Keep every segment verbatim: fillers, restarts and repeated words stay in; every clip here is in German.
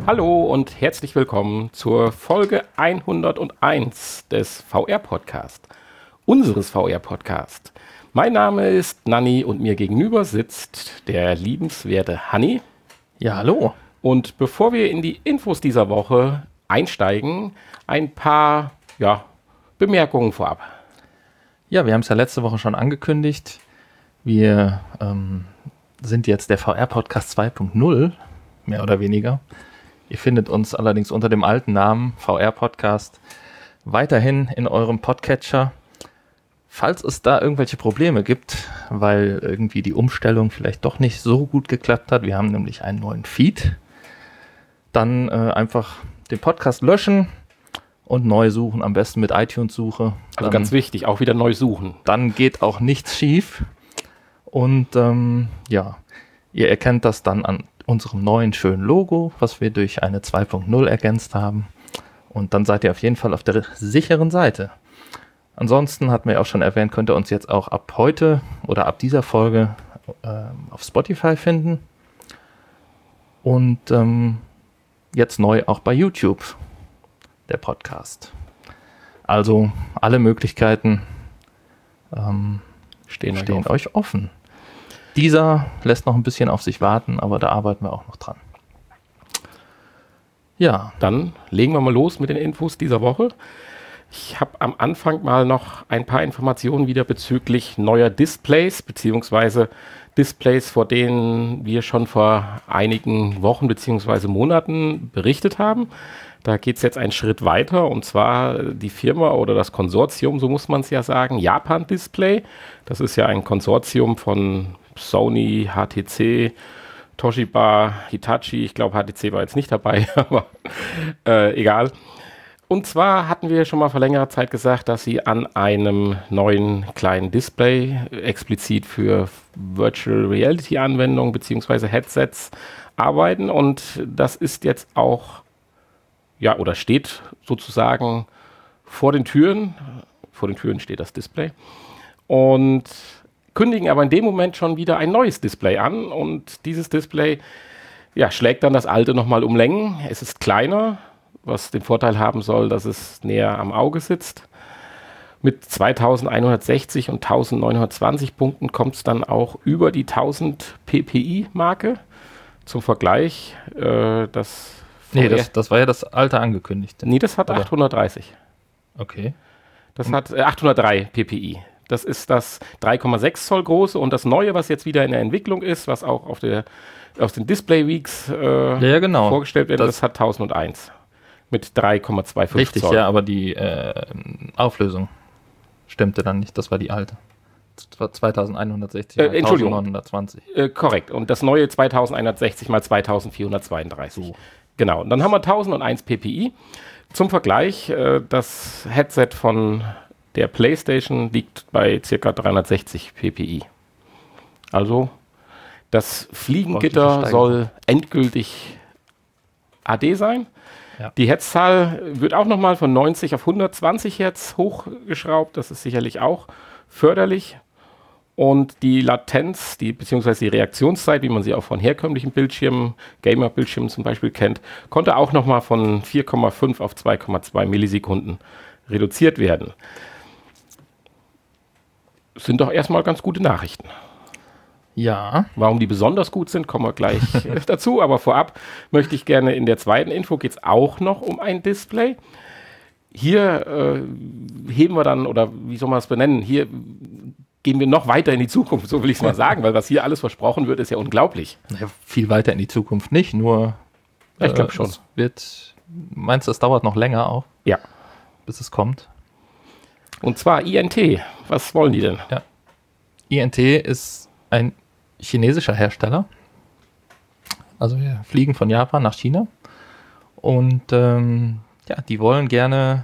Hallo und herzlich willkommen zur Folge hunderteins des V R-Podcast, unseres V R-Podcast. Mein Name ist Nanni und mir gegenüber sitzt der liebenswerte Hanni. Ja, hallo. Und bevor wir in die Infos dieser Woche einsteigen, ein paar ja, Bemerkungen vorab. Ja, wir haben es ja letzte Woche schon angekündigt. Wir ähm, sind jetzt der V R-Podcast zwei Punkt null, mehr oder weniger. Ihr findet uns allerdings unter dem alten Namen V R-Podcast weiterhin in eurem Podcatcher. Falls es da irgendwelche Probleme gibt, weil irgendwie die Umstellung vielleicht doch nicht so gut geklappt hat, wir haben nämlich einen neuen Feed, dann äh, einfach den Podcast löschen und neu suchen, am besten mit iTunes-Suche. Also ganz wichtig, auch wieder neu suchen. Dann geht auch nichts schief. Und ähm, ja, ihr erkennt das dann an unserem neuen schönen Logo, was wir durch eine zwei Punkt null ergänzt haben. Und dann seid ihr auf jeden Fall auf der sicheren Seite. Ansonsten, hatten wir ja auch schon erwähnt, könnt ihr uns jetzt auch ab heute oder ab dieser Folge äh, auf Spotify finden. Und ähm, jetzt neu auch bei YouTube, der Podcast. Also alle Möglichkeiten ähm, stehen, stehen euch, euch offen. Dieser lässt noch ein bisschen auf sich warten, aber da arbeiten wir auch noch dran. Ja, dann legen wir mal los mit den Infos dieser Woche. Ich habe am Anfang mal noch ein paar Informationen wieder bezüglich neuer Displays, beziehungsweise Displays, vor denen wir schon vor einigen Wochen beziehungsweise Monaten berichtet haben. Da geht es jetzt einen Schritt weiter, und zwar die Firma oder das Konsortium, so muss man es ja sagen, Japan Display. Das ist ja ein Konsortium von Sony, H T C, Toshiba, Hitachi. Ich glaube, H T C war jetzt nicht dabei, aber äh, egal. Und zwar hatten wir schon mal vor längerer Zeit gesagt, dass sie an einem neuen kleinen Display explizit für Virtual Reality Anwendungen bzw. Headsets arbeiten, und das ist jetzt auch, ja, oder steht sozusagen vor den Türen. Vor den Türen steht das Display. Und kündigen aber in dem Moment schon wieder ein neues Display an. Und dieses Display, ja, schlägt dann das alte nochmal um Längen. Es ist kleiner, was den Vorteil haben soll, dass es näher am Auge sitzt. Mit zweitausendeinhundertsechzig und eintausendneunhundertzwanzig Punkten kommt es dann auch über die tausend P P I-Marke. Zum Vergleich, äh, das... Nee, das, das war ja das alte angekündigte. Nee, das hat Oder? achthundertdreißig. Okay. Das hat äh, achthundertdrei P P I. Das ist das drei Komma sechs Zoll große, und das neue, was jetzt wieder in der Entwicklung ist, was auch auf, der, auf den Display Weeks äh, ja, ja, genau. vorgestellt wird, das, das hat tausendeins mit drei Komma fünfundzwanzig richtig, Zoll. Ja, aber die äh, Auflösung stimmte dann nicht, das war die alte. zweitausendeinhundertsechzig äh, Entschuldigung. neunzehnhundertzwanzig. Äh, korrekt, und das neue zweitausendeinhundertsechzig mal zweitausendvierhundertzweiunddreißig. So. Genau, und dann haben wir tausendeins P P I. Zum Vergleich, äh, das Headset von der PlayStation liegt bei ca. dreihundertsechzig P P I. Also das Fliegengitter soll endgültig A D sein. Ja. Die Herzzahl wird auch nochmal von neunzig auf hundertzwanzig Hertz hochgeschraubt. Das ist sicherlich auch förderlich. Und die Latenz, die, beziehungsweise die Reaktionszeit, wie man sie auch von herkömmlichen Bildschirmen, Gamer-Bildschirmen zum Beispiel kennt, konnte auch nochmal von vier Komma fünf auf zwei Komma zwei Millisekunden reduziert werden. Sind doch erstmal ganz gute Nachrichten. Ja. Warum die besonders gut sind, kommen wir gleich dazu. Aber vorab möchte ich gerne, in der zweiten Info geht es auch noch um ein Display. Hier äh, heben wir dann, oder wie soll man es benennen, hier gehen wir noch weiter in die Zukunft, so will ich es mal sagen, weil was hier alles versprochen wird, ist ja unglaublich. Ja, viel weiter in die Zukunft nicht, nur ja, ich glaube äh, schon. Es wird, meinst du, es dauert noch länger auch? Ja. Bis es kommt? Und zwar I N T. Was wollen die denn? Ja. I N T ist ein chinesischer Hersteller. Also wir fliegen von Japan nach China. Und ähm, ja, die wollen gerne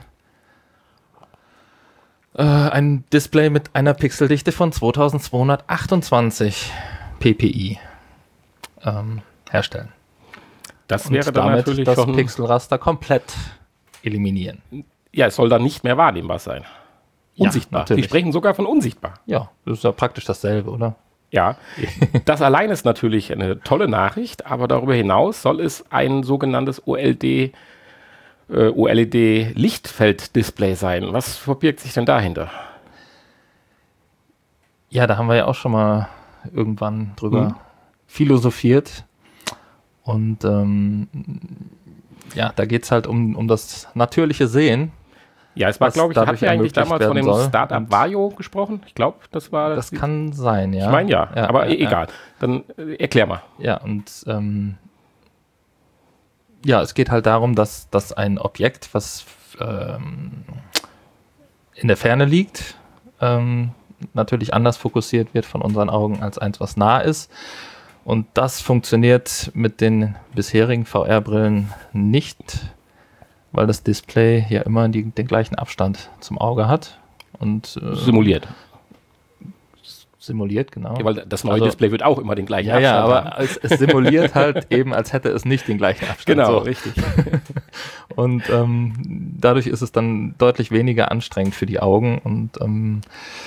äh, ein Display mit einer Pixeldichte von zweitausendzweihundertachtundzwanzig P P I ähm, herstellen. Das Und wäre dann damit natürlich das schon Pixelraster komplett eliminieren. Ja, es soll dann nicht mehr wahrnehmbar sein. Unsichtbar. Ja, die sprechen sogar von unsichtbar. Ja, das ist ja praktisch dasselbe, oder? Ja, das allein ist natürlich eine tolle Nachricht, aber darüber hinaus soll es ein sogenanntes O L E D, äh, O L E D-Lichtfeld-Display sein. Was verbirgt sich denn dahinter? Ja, da haben wir ja auch schon mal irgendwann drüber hm. philosophiert. Und ähm, ja, da geht es halt um, um das natürliche Sehen. Ja, es war, glaube ich, hatten wir eigentlich damals von dem Startup Vario gesprochen? Ich glaube, das war... Das kann sein, ja. Ich meine ja, ja, aber ja, egal. Ja. Dann äh, erklär mal. Ja, und ähm, ja, es geht halt darum, dass, dass ein Objekt, was ähm, in der Ferne liegt, ähm, natürlich anders fokussiert wird von unseren Augen als eins, was nah ist. Und das funktioniert mit den bisherigen V R-Brillen nicht, weil das Display ja immer die, den gleichen Abstand zum Auge hat. Und, äh, simuliert. Simuliert, genau. Ja, weil das neue also, Display wird auch immer den gleichen ja, Abstand ja, aber haben. es, es simuliert halt eben, als hätte es nicht den gleichen Abstand. Genau, so. Richtig. Und ähm, dadurch ist es dann deutlich weniger anstrengend für die Augen und ähm,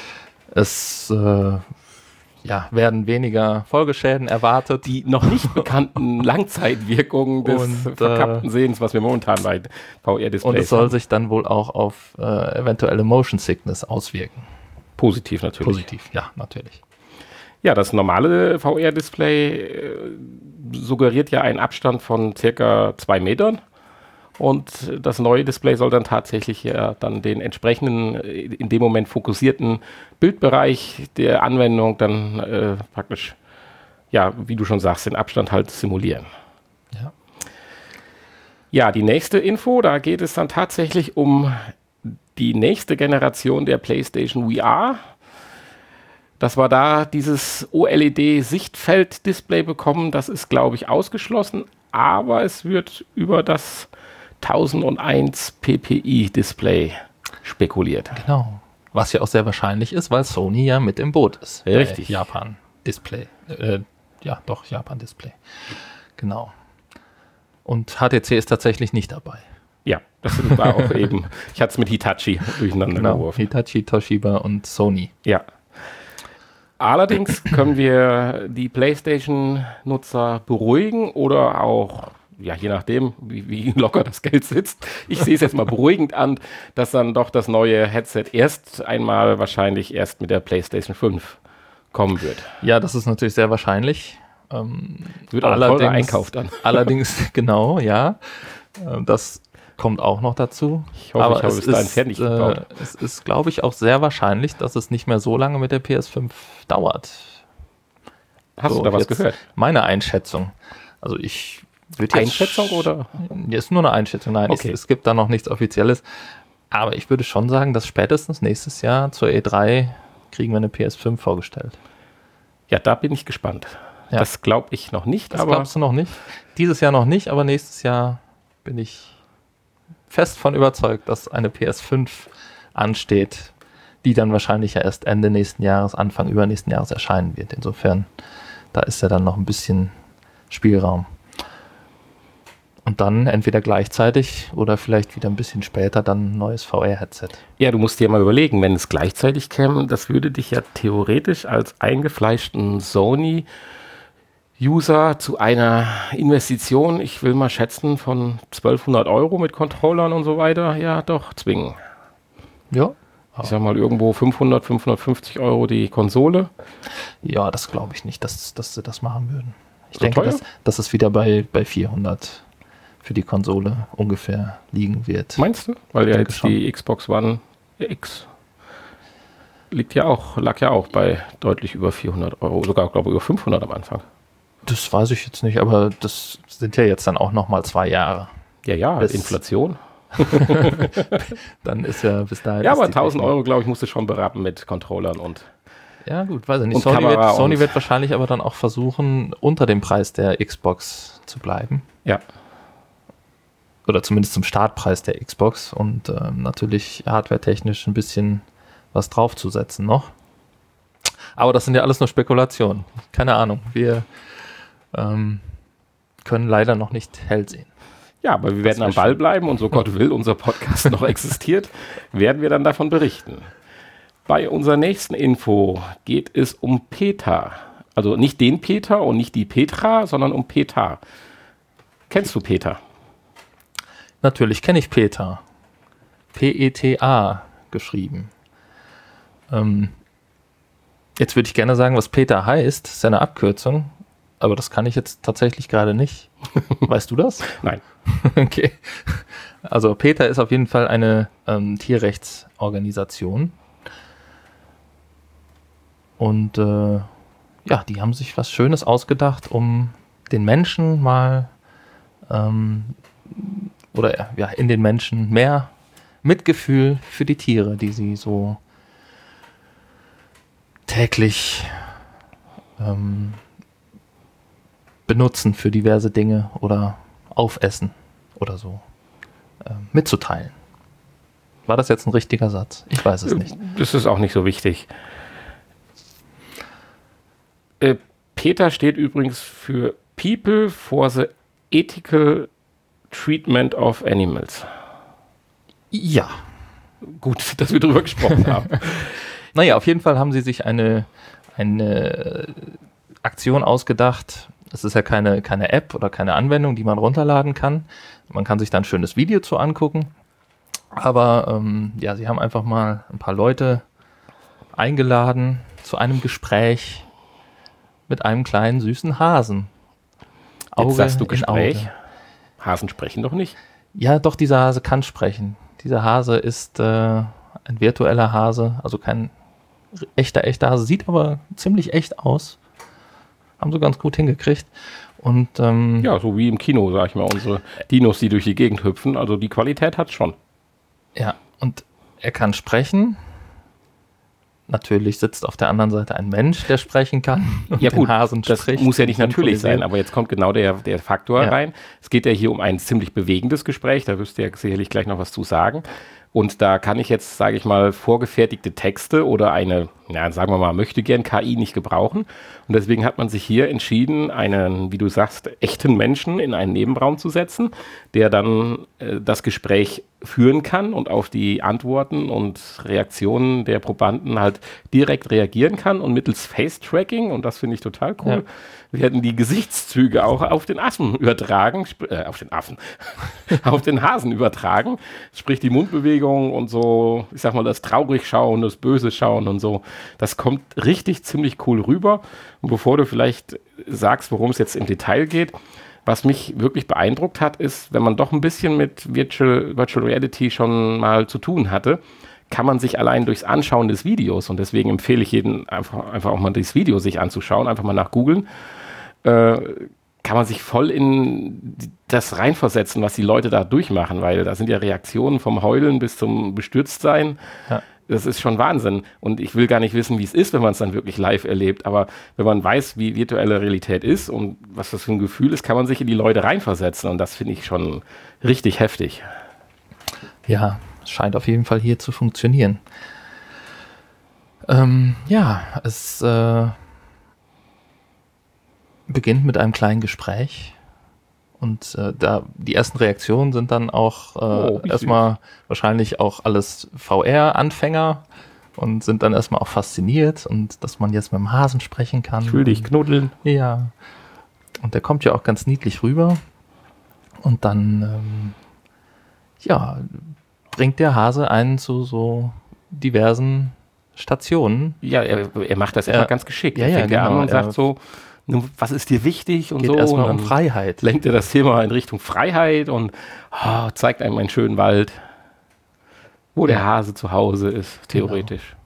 es äh, ja, werden weniger Folgeschäden erwartet. Die noch nicht bekannten Langzeitwirkungen des und, verkappten äh, Sehens, was wir momentan bei V R-Displays haben. Und es soll haben. sich dann wohl auch auf äh, eventuelle Motion Sickness auswirken. Positiv natürlich. Positiv, ja, natürlich. Ja, das normale V R-Display äh, suggeriert ja einen Abstand von circa zwei Metern. Und das neue Display soll dann tatsächlich ja dann den entsprechenden, in dem Moment fokussierten Bildbereich der Anwendung dann äh, praktisch, ja, wie du schon sagst, den Abstand halt simulieren. Ja. Ja, die nächste Info, da geht es dann tatsächlich um die nächste Generation der PlayStation V R. Dass wir da dieses O L E D-Sichtfeld-Display bekommen, das ist, glaube ich, ausgeschlossen. Aber es wird über das tausendeins p p i-Display spekuliert. Genau. Was ja auch sehr wahrscheinlich ist, weil Sony ja mit im Boot ist. Richtig. Japan-Display. Äh, ja, doch, Japan-Display. Genau. Und H T C ist tatsächlich nicht dabei. Ja, das war auch eben, ich hatte es mit Hitachi durcheinander genau, geworfen. Hitachi, Toshiba und Sony. Ja. Allerdings können wir die PlayStation-Nutzer beruhigen oder auch, ja, je nachdem, wie, wie locker das Geld sitzt. Ich sehe es jetzt mal beruhigend an, dass dann doch das neue Headset erst einmal wahrscheinlich erst mit der PlayStation fünf kommen wird. Ja, das ist natürlich sehr wahrscheinlich. Ähm, wird auch ein teurer Einkauf dann. Allerdings, genau, ja. Das kommt auch noch dazu. Ich hoffe, aber ich habe es bis dahin ist, fertig gebaut. Äh, es ist, glaube ich, auch sehr wahrscheinlich, dass es nicht mehr so lange mit der P S fünf dauert. Hast so, du da was gehört? Meine Einschätzung. Also ich würde jetzt... Einschätzung oder? Ja, ist nur eine Einschätzung. Nein, okay. es, es gibt da noch nichts Offizielles. Aber ich würde schon sagen, dass spätestens nächstes Jahr zur E drei kriegen wir eine P S fünf vorgestellt. Ja, da bin ich gespannt. Ja. Das glaube ich noch nicht. Das aber glaubst du noch nicht? Dieses Jahr noch nicht, aber nächstes Jahr bin ich fest von überzeugt, dass eine P S fünf ansteht, die dann wahrscheinlich ja erst Ende nächsten Jahres, Anfang übernächsten Jahres erscheinen wird. Insofern, da ist ja dann noch ein bisschen Spielraum. Und dann entweder gleichzeitig oder vielleicht wieder ein bisschen später dann ein neues V R-Headset. Ja, du musst dir mal überlegen, wenn es gleichzeitig käme, das würde dich ja theoretisch als eingefleischten Sony User zu einer Investition, ich will mal schätzen, von zwölfhundert Euro mit Controllern und so weiter, ja doch zwingen. Ja. Ich sag mal irgendwo fünfhundert, fünfhundertfünfzig Euro die Konsole. Ja, das glaube ich nicht, dass, dass sie das machen würden. Ich So denke, teuer? dass, dass es wieder bei, bei vierhundert für die Konsole ungefähr liegen wird. Meinst du? Weil ja denke jetzt schon. die Xbox One X liegt ja auch, lag ja auch bei deutlich über vierhundert Euro, sogar glaube ich über fünfhundert am Anfang. Das weiß ich jetzt nicht, aber das sind ja jetzt dann auch noch mal zwei Jahre. Ja, ja, Bis- Inflation. Dann ist ja bis dahin... Ja, ist aber die tausend Technik- Euro, glaube ich, musst du schon berappen mit Controllern und Ja gut, weiß ich nicht. Und Sony, Kamera wird, Sony und- wird wahrscheinlich aber dann auch versuchen, unter dem Preis der Xbox zu bleiben. ja. Oder zumindest zum Startpreis der Xbox und ähm, natürlich hardwaretechnisch ein bisschen was draufzusetzen noch. Aber das sind ja alles nur Spekulationen. Keine Ahnung. Wir ähm, können leider noch nicht hell sehen. Ja, aber wir werden wär am Ball schön. bleiben und so Gott will, unser Podcast noch existiert, werden wir dann davon berichten. Bei unserer nächsten Info geht es um PETA, Also nicht den Peter und nicht die Petra, sondern um Peter. Kennst du Peter? Natürlich kenne ich Peter. P E T A geschrieben. Ähm, jetzt würde ich gerne sagen, was Peter heißt. Das ist ja eine Abkürzung. Aber das kann ich jetzt tatsächlich gerade nicht. Weißt du das? Nein. Okay. Also Peter ist auf jeden Fall eine ähm, Tierrechtsorganisation. Und äh, ja, die haben sich was Schönes ausgedacht, um den Menschen mal ähm, oder ja, in den Menschen mehr Mitgefühl für die Tiere, die sie so täglich ähm, benutzen für diverse Dinge oder aufessen oder so, ähm, mitzuteilen. War das jetzt ein richtiger Satz? Ich weiß es nicht. Das ist auch nicht so wichtig. Äh, Peter steht übrigens für People for the Ethical Treatment of Animals. Ja. Gut, dass wir drüber gesprochen haben. Naja, auf jeden Fall haben sie sich eine, eine Aktion ausgedacht. Es ist ja keine, keine App oder keine Anwendung, die man runterladen kann. Man kann sich da ein schönes Video zu angucken. Aber ähm, ja, sie haben einfach mal ein paar Leute eingeladen zu einem Gespräch mit einem kleinen süßen Hasen. Auge Jetzt sagst du in Gespräch. Auge. Hasen sprechen doch nicht. Ja, doch, dieser Hase kann sprechen. Dieser Hase ist äh, ein virtueller Hase, also kein echter, echter Hase, sieht aber ziemlich echt aus. Haben sie ganz gut hingekriegt. Und ähm, ja, so wie im Kino, sag ich mal, unsere Dinos, die durch die Gegend hüpfen. Also die Qualität hat schon. Ja, und er kann sprechen. Natürlich sitzt auf der anderen Seite ein Mensch, der sprechen kann. Und ja gut, Hasen das spricht muss ja nicht natürlich sein, aber jetzt kommt genau der, der Faktor ja. rein. Es geht ja hier um ein ziemlich bewegendes Gespräch, da wirst du ja sicherlich gleich noch was zu sagen. Und da kann ich jetzt, sage ich mal, vorgefertigte Texte oder eine, ja, sagen wir mal, möchte gern K I nicht gebrauchen. Und deswegen hat man sich hier entschieden, einen, wie du sagst, echten Menschen in einen Nebenraum zu setzen, der dann äh, das Gespräch führen kann und auf die Antworten und Reaktionen der Probanden halt direkt reagieren kann und mittels Face-Tracking, und das finde ich total cool, ja. werden die Gesichtszüge auch auf den Affen übertragen, äh, auf den Affen, auf den Hasen übertragen, sprich die Mundbewegung und so, ich sag mal, das traurig schauen, das böse schauen und so, das kommt richtig ziemlich cool rüber. Und bevor du vielleicht sagst, worum es jetzt im Detail geht, was mich wirklich beeindruckt hat, ist, wenn man doch ein bisschen mit Virtual, Virtual Reality schon mal zu tun hatte, kann man sich allein durchs Anschauen des Videos, und deswegen empfehle ich jedem einfach, einfach auch mal das Video sich anzuschauen, einfach mal nach googeln, äh, kann man sich voll in das reinversetzen, was die Leute da durchmachen, weil da sind ja Reaktionen vom Heulen bis zum Bestürztsein. Ja. Das ist schon Wahnsinn. Und ich will gar nicht wissen, wie es ist, wenn man es dann wirklich live erlebt. Aber wenn man weiß, wie virtuelle Realität ist und was das für ein Gefühl ist, kann man sich in die Leute reinversetzen. Und das finde ich schon richtig heftig. Ja, es scheint auf jeden Fall hier zu funktionieren. Ähm, ja, es äh, beginnt mit einem kleinen Gespräch. Und äh, da die ersten Reaktionen sind dann auch äh, oh, erstmal wahrscheinlich auch alles V R-Anfänger und sind dann erstmal auch fasziniert und dass man jetzt mit dem Hasen sprechen kann. Ich will dich knuddeln. Ja. Und der kommt ja auch ganz niedlich rüber. Und dann ähm, ja, bringt der Hase einen zu so diversen Stationen. Ja, er, er macht das immer ganz geschickt. Ja, ja, er fängt genau. an und sagt so, was ist dir wichtig und geht so. Erstmal und um Freiheit. Lenkt er das Thema in Richtung Freiheit und oh, zeigt einem einen schönen Wald, wo ja. der Hase zu Hause ist, theoretisch.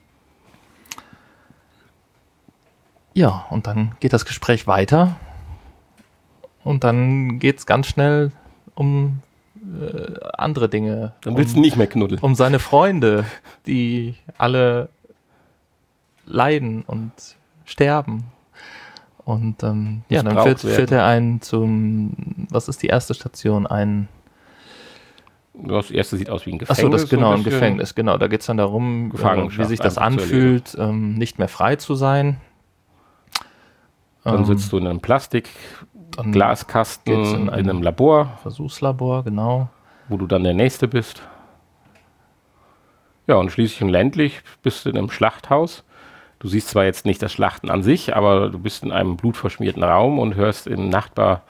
Genau. Ja, und dann geht das Gespräch weiter und dann geht es ganz schnell um äh, andere Dinge. Dann willst um, du nicht mehr knuddeln. Um seine Freunde, die alle leiden und sterben. Und ähm, ja, dann führt, führt er einen zum, was ist die erste Station? Ein Das erste sieht aus wie ein Gefängnis. Achso, das ist genau, ein Gefängnis, genau. Da geht es dann darum, äh, wie sich das anfühlt, ähm, nicht mehr frei zu sein. Dann ähm, sitzt du in einem Plastik-Glaskasten in, in einem Labor. Versuchslabor, genau. Wo du dann der Nächste bist. Ja, und schließlich und ländlich bist du in einem Schlachthaus, Du siehst zwar jetzt nicht das Schlachten an sich, aber du bist in einem blutverschmierten Raum und hörst im Nachbarzimmer,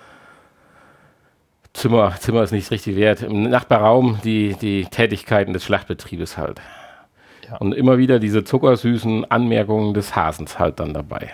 Zimmer ist nicht richtig wert, im Nachbarraum die, die Tätigkeiten des Schlachtbetriebes halt. Ja. Und immer wieder diese zuckersüßen Anmerkungen des Hasens halt dann dabei.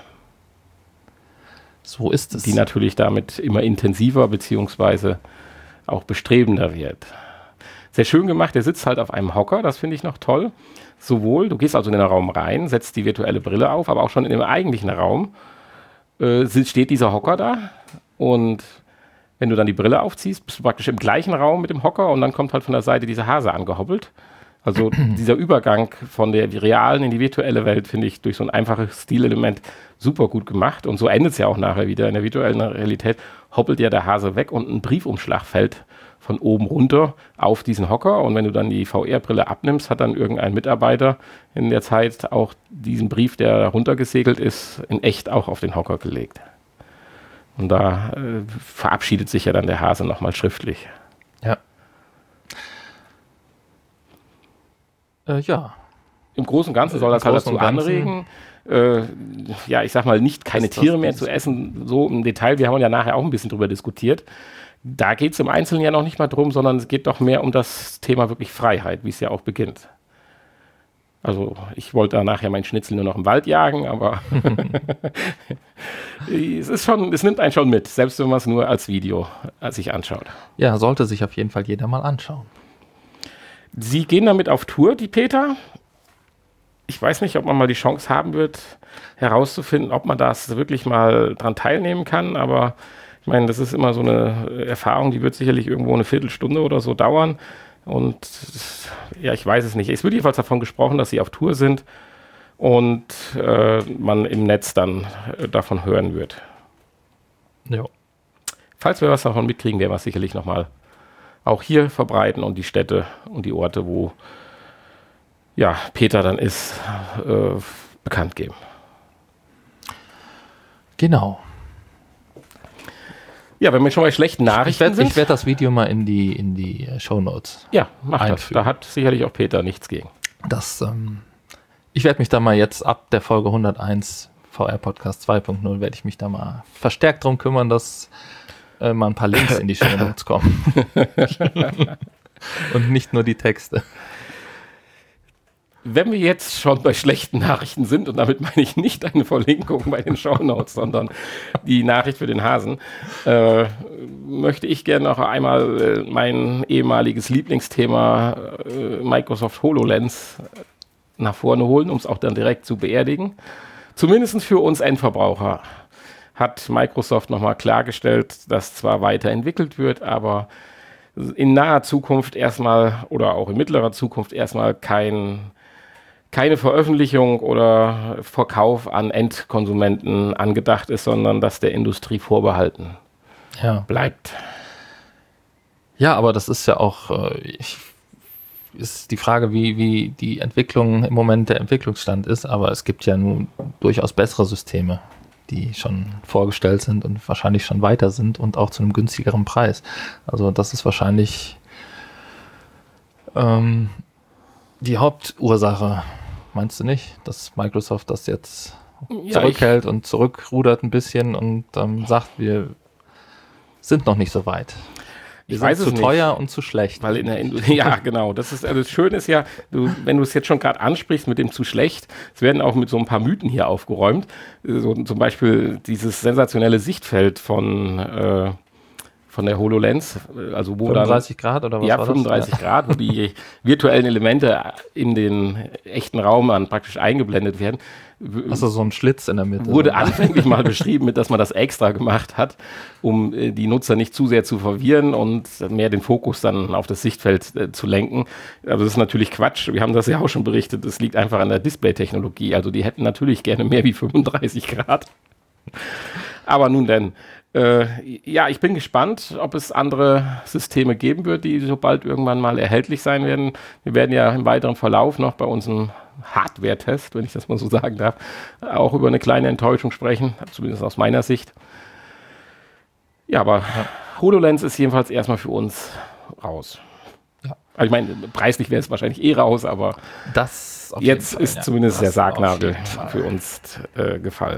So ist es. Die natürlich damit immer intensiver beziehungsweise auch bestrebender wird. Sehr schön gemacht, der sitzt halt auf einem Hocker, das finde ich noch toll. Sowohl, du gehst also in den Raum rein, setzt die virtuelle Brille auf, aber auch schon in dem eigentlichen Raum äh, steht dieser Hocker da. Und wenn du dann die Brille aufziehst, bist du praktisch im gleichen Raum mit dem Hocker und dann kommt halt von der Seite dieser Hase angehoppelt. Also dieser Übergang von der realen in die virtuelle Welt finde ich durch so ein einfaches Stilelement super gut gemacht. Und so endet es ja auch nachher wieder. In der virtuellen Realität hoppelt ja der Hase weg und ein Briefumschlag fällt von oben runter auf diesen Hocker. Und wenn du dann die V R-Brille abnimmst, hat dann irgendein Mitarbeiter in der Zeit auch diesen Brief, der runtergesegelt ist, in echt auch auf den Hocker gelegt. Und da äh, verabschiedet sich ja dann der Hase nochmal schriftlich. Ja. Äh, ja. Im Großen und Ganzen soll das halt dazu anregen, äh, ja, ich sag mal, nicht keine Tiere mehr zu essen, so im Detail. Wir haben ja nachher auch ein bisschen drüber diskutiert. Da geht es im Einzelnen ja noch nicht mal drum, sondern es geht doch mehr um das Thema wirklich Freiheit, wie es ja auch beginnt. Also ich wollte da nachher meinen Schnitzel nur noch im Wald jagen, aber es ist schon, es nimmt einen schon mit, selbst wenn man es nur als Video sich anschaut. Ja, sollte sich auf jeden Fall jeder mal anschauen. Sie gehen damit auf Tour, die Peter. Ich weiß nicht, ob man mal die Chance haben wird, herauszufinden, ob man das wirklich mal dran teilnehmen kann, aber ich meine, das ist immer so eine Erfahrung, die wird sicherlich irgendwo eine Viertelstunde oder so dauern und ja, ich weiß es nicht. Es wird jedenfalls davon gesprochen, dass sie auf Tour sind und äh, man im Netz dann äh, davon hören wird. Ja. Falls wir was davon mitkriegen, werden wir es sicherlich nochmal auch hier verbreiten und die Städte und die Orte, wo ja, Peter dann ist, äh, bekannt geben. Genau. Ja, wenn wir schon bei schlechten Nachrichten ich werd, sind. Ich werde das Video mal in die, in die Shownotes Ja, mach das. Da hat sicherlich auch Peter nichts gegen. Das, ähm, ich werde mich da mal jetzt ab der Folge hunderteins V R Podcast zwei Punkt null werde ich mich da mal verstärkt drum kümmern, dass äh, mal ein paar Links in die Shownotes kommen. Und nicht nur die Texte. Wenn wir jetzt schon bei schlechten Nachrichten sind, und damit meine ich nicht eine Verlinkung bei den Shownotes, sondern die Nachricht für den Hasen, äh, möchte ich gerne noch einmal äh, mein ehemaliges Lieblingsthema äh, Microsoft HoloLens nach vorne holen, um es auch dann direkt zu beerdigen. Zumindest für uns Endverbraucher hat Microsoft nochmal klargestellt, dass zwar weiterentwickelt wird, aber in naher Zukunft erstmal oder auch in mittlerer Zukunft erstmal kein keine Veröffentlichung oder Verkauf an Endkonsumenten angedacht ist, sondern dass der Industrie vorbehalten ja. bleibt. Ja, aber das ist ja auch äh, ich, ist die Frage, wie, wie die Entwicklung im Moment der Entwicklungsstand ist, aber es gibt ja nun durchaus bessere Systeme, die schon vorgestellt sind und wahrscheinlich schon weiter sind und auch zu einem günstigeren Preis. Also das ist wahrscheinlich ähm, die Hauptursache. Meinst du nicht, dass Microsoft das jetzt ja, zurückhält und zurückrudert ein bisschen und ähm, sagt, wir sind noch nicht so weit? Wir ich sind weiß zu es teuer nicht, und zu schlecht. Weil in der Industrie, ja, genau. Das ist also das Schöne ist ja, du, wenn du es jetzt schon gerade ansprichst mit dem zu schlecht, es werden auch mit so ein paar Mythen hier aufgeräumt. So, zum Beispiel dieses sensationelle Sichtfeld von äh, von der HoloLens, also wo fünfunddreißig Grad oder was ja, war fünfunddreißig das? Grad, wo die virtuellen Elemente in den echten Raum dann praktisch eingeblendet werden. Also so ein Schlitz in der Mitte. Wurde so anfänglich mal beschrieben, mit, dass man das extra gemacht hat, um äh, die Nutzer nicht zu sehr zu verwirren und mehr den Fokus dann auf das Sichtfeld äh, zu lenken. Aber das ist natürlich Quatsch. Wir haben das ja auch schon berichtet. Das liegt einfach an der Display-Technologie. Also die hätten natürlich gerne mehr wie fünfunddreißig Grad. Aber nun denn. Äh, ja, ich bin gespannt, ob es andere Systeme geben wird, die sobald irgendwann mal erhältlich sein werden. Wir werden ja im weiteren Verlauf noch bei unserem Hardware-Test, wenn ich das mal so sagen darf, auch über eine kleine Enttäuschung sprechen, zumindest aus meiner Sicht. Ja, aber ja. HoloLens ist jedenfalls erstmal für uns raus. Ja. Also ich meine, preislich wäre es wahrscheinlich eh raus, aber das auf jetzt jeden Fall, ist ja. zumindest der Das auf Sargnagel jeden Fall. für uns äh, gefallen.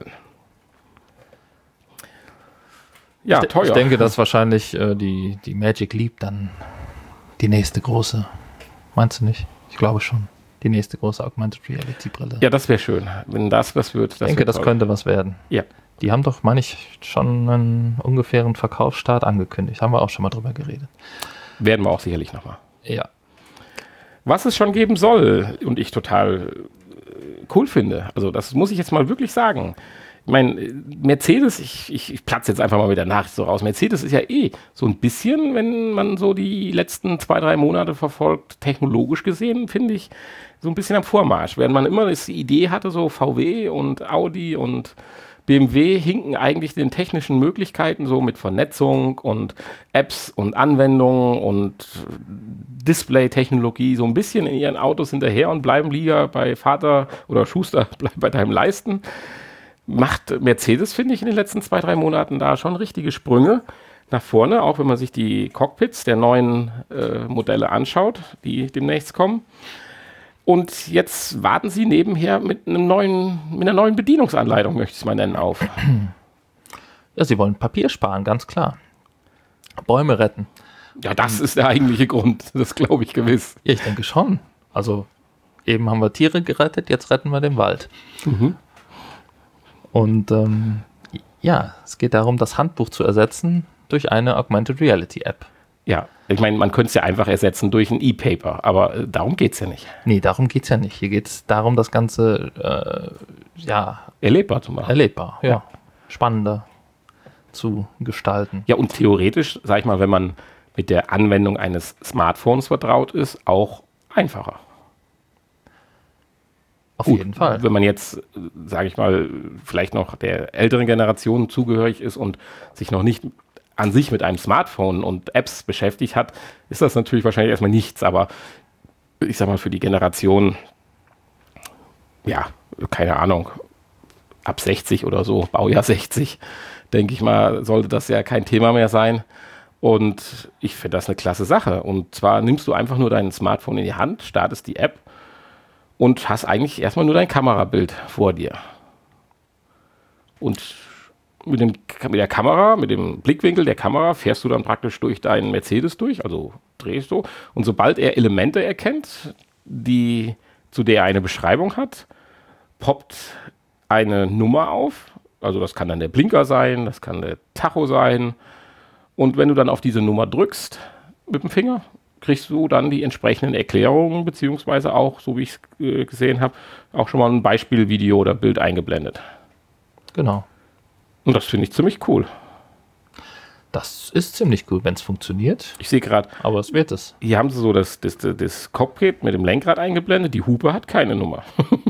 Ja, ich, teuer. Ich denke, dass wahrscheinlich äh, die, die Magic Leap dann die nächste große, meinst du nicht? Ich glaube schon. Die nächste große Augmented Reality Brille. Ja, das wäre schön, wenn das was wird. Ich denke, das könnte was werden. Ja. Die haben doch, meine ich, schon einen ungefähren Verkaufsstart angekündigt. Haben wir auch schon mal drüber geredet. Werden wir auch sicherlich nochmal. Ja. Was es schon geben soll und ich total cool finde, also das muss ich jetzt mal wirklich sagen. Ich meine, Mercedes, ich, ich, ich platze jetzt einfach mal mit der Nachricht so raus. Mercedes ist ja eh so ein bisschen, wenn man so die letzten zwei, drei Monate verfolgt, technologisch gesehen, finde ich, so ein bisschen am Vormarsch. Während man immer die Idee hatte, so V W und Audi und B M W hinken eigentlich den technischen Möglichkeiten so mit Vernetzung und Apps und Anwendungen und Display-Technologie so ein bisschen in ihren Autos hinterher und bleiben lieber bei Vater oder Schuster, bleib bei deinem Leisten. Macht Mercedes, finde ich, in den letzten zwei, drei Monaten da schon richtige Sprünge nach vorne, auch wenn man sich die Cockpits der neuen äh, Modelle anschaut, die demnächst kommen. Und jetzt warten sie nebenher mit einem neuen, mit einer neuen Bedienungsanleitung, möchte ich es mal nennen, auf. Ja, sie wollen Papier sparen, ganz klar. Bäume retten. Ja, das ist der eigentliche Grund, das glaube ich gewiss. Ja, ich denke schon. Also eben haben wir Tiere gerettet, jetzt retten wir den Wald. Mhm. Und ähm, ja, es geht darum, das Handbuch zu ersetzen durch eine Augmented Reality App. Ja, ich meine, man könnte es ja einfach ersetzen durch ein E-Paper, aber äh, darum geht es ja nicht. Nee, darum geht es ja nicht. Hier geht es darum, das Ganze äh, ja, Erlebbar zu machen. erlebbar, ja. Ja. Spannender zu gestalten. Ja, und theoretisch, sag ich mal, wenn man mit der Anwendung eines Smartphones vertraut ist, auch einfacher. Auf Gut, jeden Fall. Wenn man jetzt, sage ich mal, vielleicht noch der älteren Generation zugehörig ist und sich noch nicht an sich mit einem Smartphone und Apps beschäftigt hat, ist das natürlich wahrscheinlich erstmal nichts. Aber ich sag mal, für die Generation, ja, keine Ahnung, ab sechzig oder so, Baujahr sechzig, denke ich mal, sollte das ja kein Thema mehr sein. Und ich finde das eine klasse Sache. Und zwar nimmst du einfach nur dein Smartphone in die Hand, startest die App und hast eigentlich erstmal nur dein Kamerabild vor dir. Und mit, dem, mit der Kamera, mit dem Blickwinkel der Kamera fährst du dann praktisch durch deinen Mercedes durch, also drehst du. Und sobald er Elemente erkennt, die, zu der er eine Beschreibung hat, poppt eine Nummer auf. Also das kann dann der Blinker sein, das kann der Tacho sein. Und wenn du dann auf diese Nummer drückst mit dem Finger, kriegst du dann die entsprechenden Erklärungen, beziehungsweise auch, so wie ich es äh, gesehen habe, auch schon mal ein Beispielvideo oder Bild eingeblendet. Genau. Und das finde ich ziemlich cool. Das ist ziemlich gut, wenn es funktioniert. Ich sehe gerade, Aber es wird es. hier haben sie so das, das, das Cockpit mit dem Lenkrad eingeblendet. Die Hupe hat keine Nummer.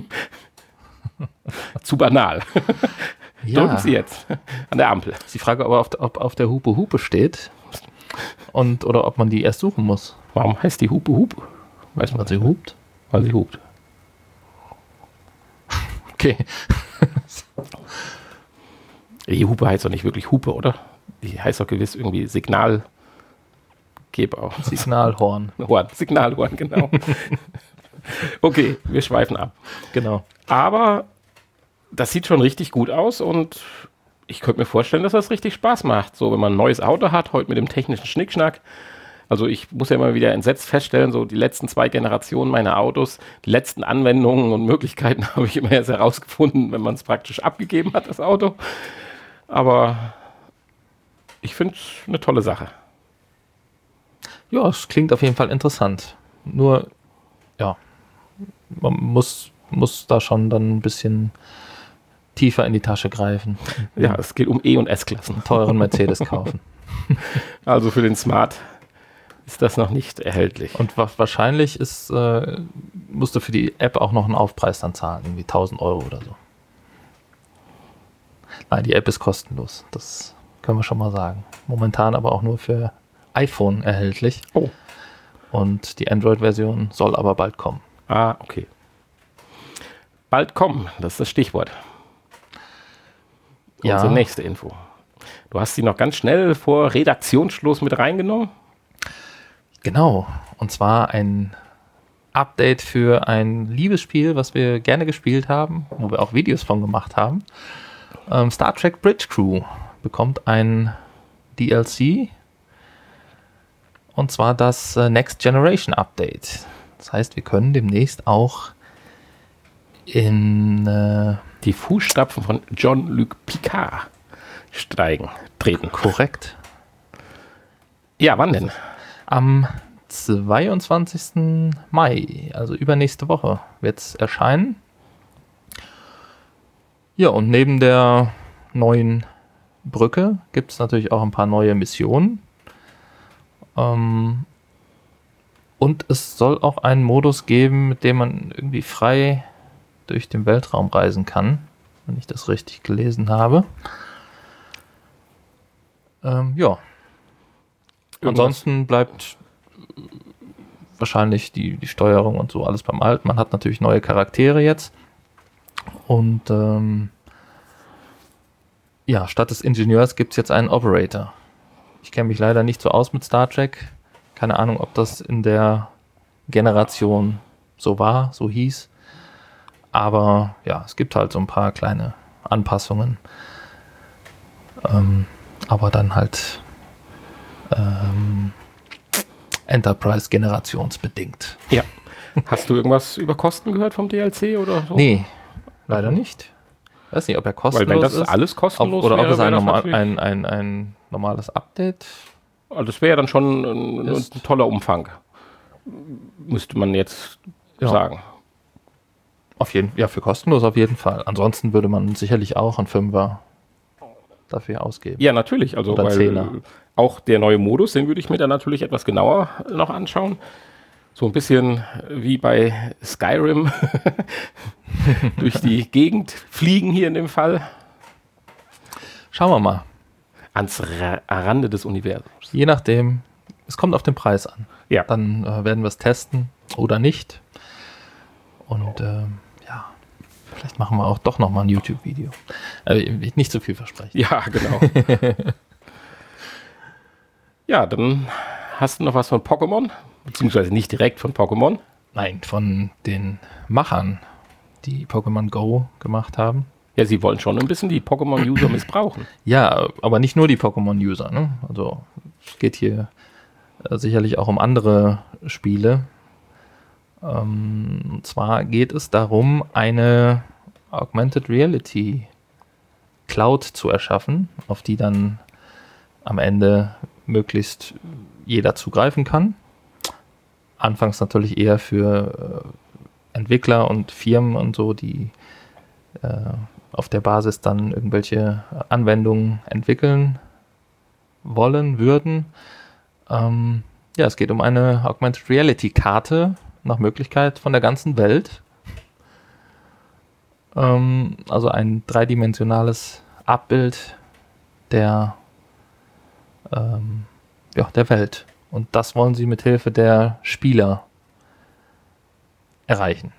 Zu banal. Drücken Sie jetzt an der Ampel. Ist die Frage, ob auf, ob auf der Hupe Hupe steht und, oder ob man die erst suchen muss. Warum heißt die Hupe Hupe? Weiß man, Weil sie hupt? weil sie hupt. Okay. Die Hupe heißt doch nicht wirklich Hupe, oder? Die heißt doch gewiss irgendwie Signalgeber. Signalhorn. Horn, Signalhorn, genau. Okay, wir schweifen ab. Genau. Aber das sieht schon richtig gut aus und ich könnte mir vorstellen, dass das richtig Spaß macht. So, wenn man ein neues Auto hat, heute mit dem technischen Schnickschnack. Also ich muss ja immer wieder entsetzt feststellen, so die letzten zwei Generationen meiner Autos, die letzten Anwendungen und Möglichkeiten habe ich immer erst herausgefunden, wenn man es praktisch abgegeben hat, das Auto. Aber ich finde es eine tolle Sache. Ja, es klingt auf jeden Fall interessant. Nur, ja, man muss, muss da schon dann ein bisschen tiefer in die Tasche greifen. Ja, es geht um E- und S-Klassen. Einen teuren Mercedes kaufen. Also für den Smart ist das noch nicht erhältlich. Und wa wahrscheinlich ist, äh, musst du für die App auch noch einen Aufpreis dann zahlen, irgendwie tausend Euro oder so. Nein, die App ist kostenlos, das können wir schon mal sagen. Momentan aber auch nur für iPhone erhältlich. Oh. Und die Android-Version soll aber bald kommen. Ah, okay. Bald kommen, das ist das Stichwort. Ja. Unsere nächste Info. Du hast sie noch ganz schnell vor Redaktionsschluss mit reingenommen. Ich Genau, und zwar ein Update für ein Liebesspiel, was wir gerne gespielt haben, wo wir auch Videos von gemacht haben. Ähm, Star Trek Bridge Crew bekommt ein D L C, und zwar das äh, Next Generation Update. Das heißt, wir können demnächst auch in äh, die Fußstapfen von Jean-Luc Picard steigen, treten. Korrekt. Ja, wann denn? Am zweiundzwanzigsten Mai, also übernächste Woche, wird es erscheinen. Ja, und neben der neuen Brücke gibt es natürlich auch ein paar neue Missionen. Ähm, und es soll auch einen Modus geben, mit dem man irgendwie frei durch den Weltraum reisen kann, wenn ich das richtig gelesen habe. Ähm, ja. Irgendwas. Ansonsten bleibt wahrscheinlich die, die Steuerung und so alles beim Alten. Man hat natürlich neue Charaktere jetzt. Und ähm, ja, statt des Ingenieurs gibt es jetzt einen Operator. Ich kenne mich leider nicht so aus mit Star Trek. Keine Ahnung, ob das in der Generation so war, so hieß. Aber ja, es gibt halt so ein paar kleine Anpassungen. Ähm, aber dann halt ähm, Enterprise-generationsbedingt. Ja. Hast du irgendwas über Kosten gehört vom D L C oder so? Nee, leider nicht. Ich weiß nicht, ob er kostenlos Weil wenn das ist. alles kostenlos ob, oder wäre, ob es ein, wäre das normal, natürlich- ein, ein, ein normales Update. Also das wäre ja dann schon ein, ein Ist- toller Umfang. Müsste man jetzt Ja. sagen. Auf jeden, ja, für kostenlos auf jeden Fall. Ansonsten würde man sicherlich auch einen Fünfer dafür ausgeben. Ja, natürlich. Also Oder weil Zehner. auch der neue Modus, den würde ich mir dann natürlich etwas genauer noch anschauen. So ein bisschen wie bei Skyrim durch die Gegend fliegen hier in dem Fall. Schauen wir mal. Ans Ra Rande des Universums. Je nachdem, es kommt auf den Preis an. Ja. Dann äh, werden wir es testen oder nicht. Und ähm, ja, vielleicht machen wir auch doch nochmal ein YouTube-Video. Äh, nicht zu viel versprechen. Ja, genau. Ja, dann hast du noch was von Pokémon, beziehungsweise nicht direkt von Pokémon. Nein, von den Machern, die Pokémon Go gemacht haben. Ja, sie wollen schon ein bisschen die Pokémon-User missbrauchen. Ja, aber nicht nur die Pokémon-User. Ne? Also es geht hier äh, sicherlich auch um andere Spiele. Ähm, und zwar geht es darum, eine Augmented Reality Cloud zu erschaffen, auf die dann am Ende möglichst jeder zugreifen kann. Anfangs natürlich eher für äh, Entwickler und Firmen und so, die äh, auf der Basis dann irgendwelche Anwendungen entwickeln wollen, würden. Ähm, ja, es geht um eine Augmented Reality Karte, nach Möglichkeit von der ganzen Welt. Ähm, also ein dreidimensionales Abbild der, ähm, ja, der Welt. Und das wollen sie mit Hilfe der Spieler erreichen.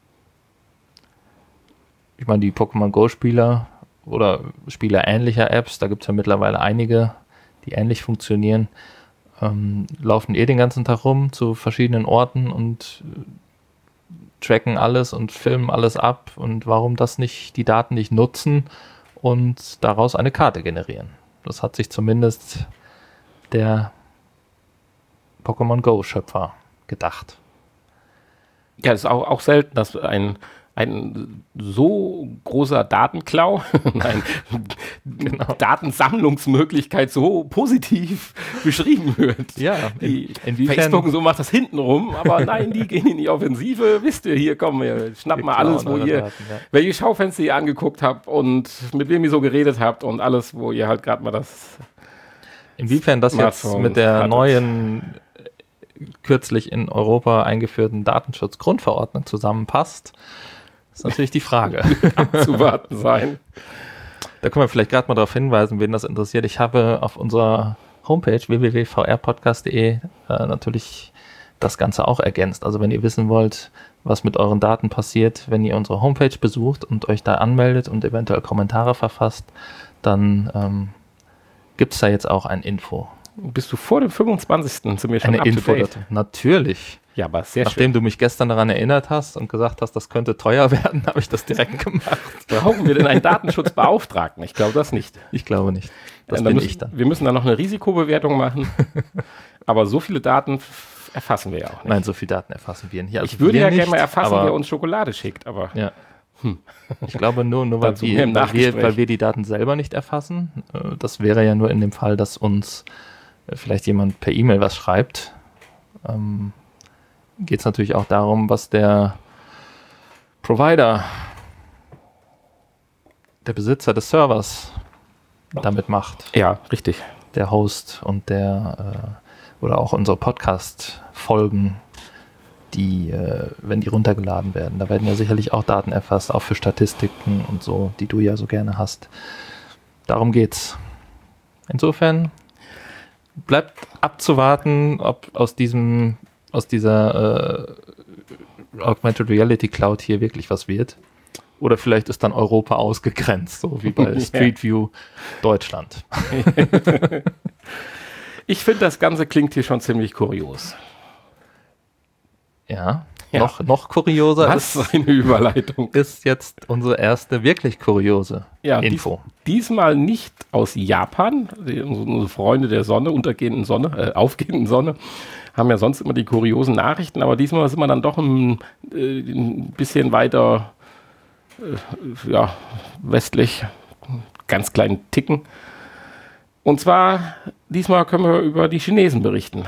Ich meine, die Pokémon Go-Spieler oder Spieler ähnlicher Apps, da gibt es ja mittlerweile einige, die ähnlich funktionieren, ähm, laufen eh den ganzen Tag rum zu verschiedenen Orten und äh, tracken alles und filmen alles ab. Und warum das nicht, die Daten nicht nutzen und daraus eine Karte generieren? Das hat sich zumindest der Pokémon Go-Schöpfer gedacht. Ja, es ist auch, auch selten, dass ein, ein so großer Datenklau, nein, Genau. Datensammlungsmöglichkeit so positiv beschrieben wird. Ja, Die inwiefern- Facebook und so macht das hintenrum, aber nein, die gehen in die Offensive. Wisst ihr, hier kommen wir, schnappen Wir mal alles, klauen wo eure ihr, Daten, ja. welche Schaufenster ihr angeguckt habt und mit wem ihr so geredet habt und alles, wo ihr halt gerade mal das... Inwiefern das jetzt Smartphone mit der hattet. neuen, äh, kürzlich in Europa eingeführten Datenschutzgrundverordnung zusammenpasst, ist natürlich die Frage. zu warten sein. Da können wir vielleicht gerade mal darauf hinweisen, wen das interessiert. Ich habe auf unserer Homepage w w w punkt v r podcast punkt d e äh, natürlich das Ganze auch ergänzt. Also wenn ihr wissen wollt, was mit euren Daten passiert, wenn ihr unsere Homepage besucht und euch da anmeldet und eventuell Kommentare verfasst, dann ähm, gibt es da jetzt auch ein Info Bist du vor dem fünfundzwanzigsten sind wir schon Eine up to Info date? dazu. Natürlich. Ja, aber sehr Nachdem schön. du mich gestern daran erinnert hast und gesagt hast, das könnte teuer werden, habe ich das direkt gemacht. Brauchen wir denn einen Datenschutzbeauftragten? Ich glaube das nicht. Ich glaube nicht. Das Ja, bin müssen, ich dann. Wir müssen da noch eine Risikobewertung machen. Aber so viele Daten f- erfassen wir ja auch nicht. Nein, so viele Daten erfassen wir nicht. Also ich würde wir ja nicht, gerne mal erfassen, aber, wer uns Schokolade schickt, aber Ja. Ich glaube nur, nur weil, Dazu wir, mehr im weil, wir, Nachgespräch. weil wir die Daten selber nicht erfassen. Äh, Das wäre ja nur in dem Fall, dass uns äh, vielleicht jemand per E-Mail was schreibt. Ähm, Geht es natürlich auch darum, was der Provider, der Besitzer des Servers damit macht. ja, richtig. Der Host und der äh, oder auch unsere Podcast-Folgen, die, äh, wenn die runtergeladen werden, da werden ja sicherlich auch Daten erfasst, auch für Statistiken und so, die du ja so gerne hast. Darum geht's. Insofern bleibt abzuwarten, ob aus diesem, aus dieser äh, Augmented Reality Cloud hier wirklich was wird. Oder vielleicht ist dann Europa ausgegrenzt, so wie bei Ja. Street View Deutschland. Ich finde, das Ganze klingt hier schon ziemlich kurios. Ja, Ja. Noch, noch kurioser Was ist, eine Überleitung. ist jetzt unsere erste wirklich kuriose Ja, Info. Dies, diesmal nicht aus Japan. Die, unsere Freunde der Sonne, untergehenden Sonne, äh, aufgehenden Sonne, haben ja sonst immer die kuriosen Nachrichten, aber diesmal sind wir dann doch ein, äh, ein bisschen weiter äh, ja, westlich, ganz kleinen Ticken. Und zwar, diesmal können wir über die Chinesen berichten.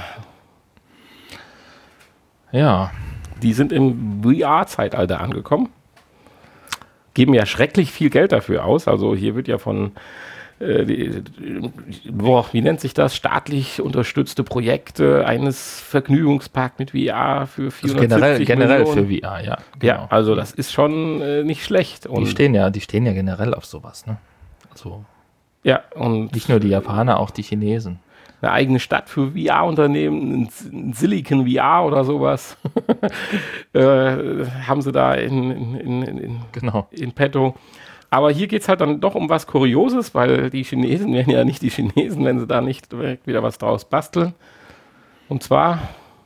Ja, Die sind im V R-Zeitalter angekommen. Geben ja schrecklich viel Geld dafür aus. Also hier wird ja von, äh, die, boah, wie nennt sich das, staatlich unterstützte Projekte eines Vergnügungsparks mit V R für also vierhundertsiebzig generell, generell Millionen. für V R, ja. Ja, also das ist schon äh, nicht schlecht. Die Und, stehen ja, die stehen ja generell auf sowas, ne? Also ja, und nicht nur die Japaner, auch die Chinesen. eine eigene Stadt für V R-Unternehmen, ein Silicon V R oder sowas, äh, haben sie da in, in, in, in, Genau. in petto. Aber hier geht es halt dann doch um was Kurioses, weil die Chinesen wären ja nicht die Chinesen, wenn sie da nicht direkt wieder was draus basteln. Und zwar,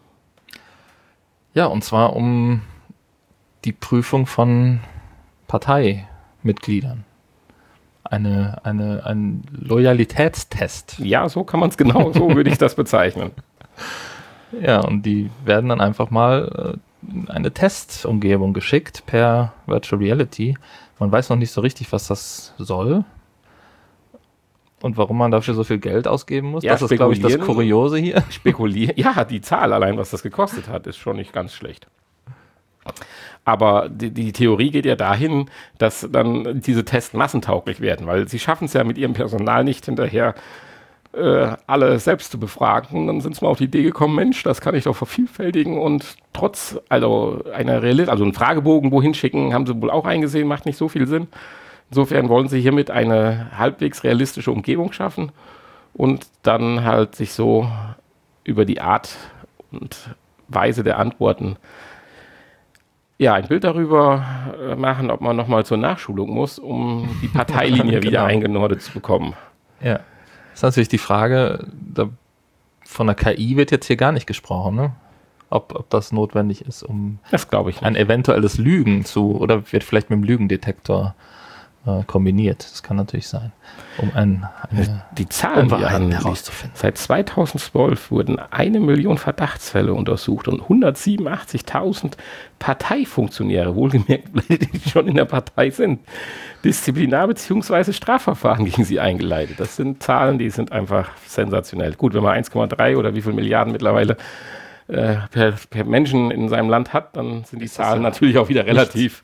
Ja, und zwar um die Prüfung von Parteimitgliedern. Eine, eine, ein Loyalitätstest. ja, so kann man es genau, so würde ich das bezeichnen. Ja, und die werden dann einfach mal äh, in eine Testumgebung geschickt per Virtual Reality. Man weiß noch nicht so richtig, was das soll und warum man dafür so viel Geld ausgeben muss. Ja, das ist, glaube ich, das spekulieren. Kuriose hier. Spekulieren. Ja, die Zahl allein, was das gekostet hat, ist schon nicht ganz schlecht. Aber die, die Theorie geht ja dahin, dass dann diese Tests massentauglich werden, weil sie schaffen es ja mit ihrem Personal nicht hinterher, äh, alle selbst zu befragen. Dann sind sie mal auf die Idee gekommen, Mensch, das kann ich doch vervielfältigen und trotz, also einer Realist, also einen Fragebogen wohin schicken, haben sie wohl auch eingesehen, macht nicht so viel Sinn. Insofern wollen sie hiermit eine halbwegs realistische Umgebung schaffen und dann halt sich so über die Art und Weise der Antworten ja, ein Bild darüber äh, machen, ob man nochmal zur Nachschulung muss, um die Parteilinie wieder Genau. eingenordet zu bekommen. Ja. Das ist natürlich die Frage, da, von der K I wird jetzt hier gar nicht gesprochen, ne? Ob, ob das notwendig ist, um Das glaube ich nicht. ein eventuelles Lügen zu, oder wird vielleicht mit dem Lügendetektor äh, kombiniert. Das kann natürlich sein, um ein, eine Die Zahlen, die Unwahrheiten an, herauszufinden. seit zweitausendzwölf wurden eine Million Verdachtsfälle untersucht und hundertsiebenundachtzigtausend Parteifunktionäre, wohlgemerkt, die schon in der Partei sind, Disziplinar- bzw. Strafverfahren gegen sie eingeleitet. Das sind Zahlen, die sind einfach sensationell. Gut, wenn man eins Komma drei oder wie viele Milliarden mittlerweile äh, per, per Menschen in seinem Land hat, dann sind die Ist das Zahlen ja natürlich auch wieder relativ.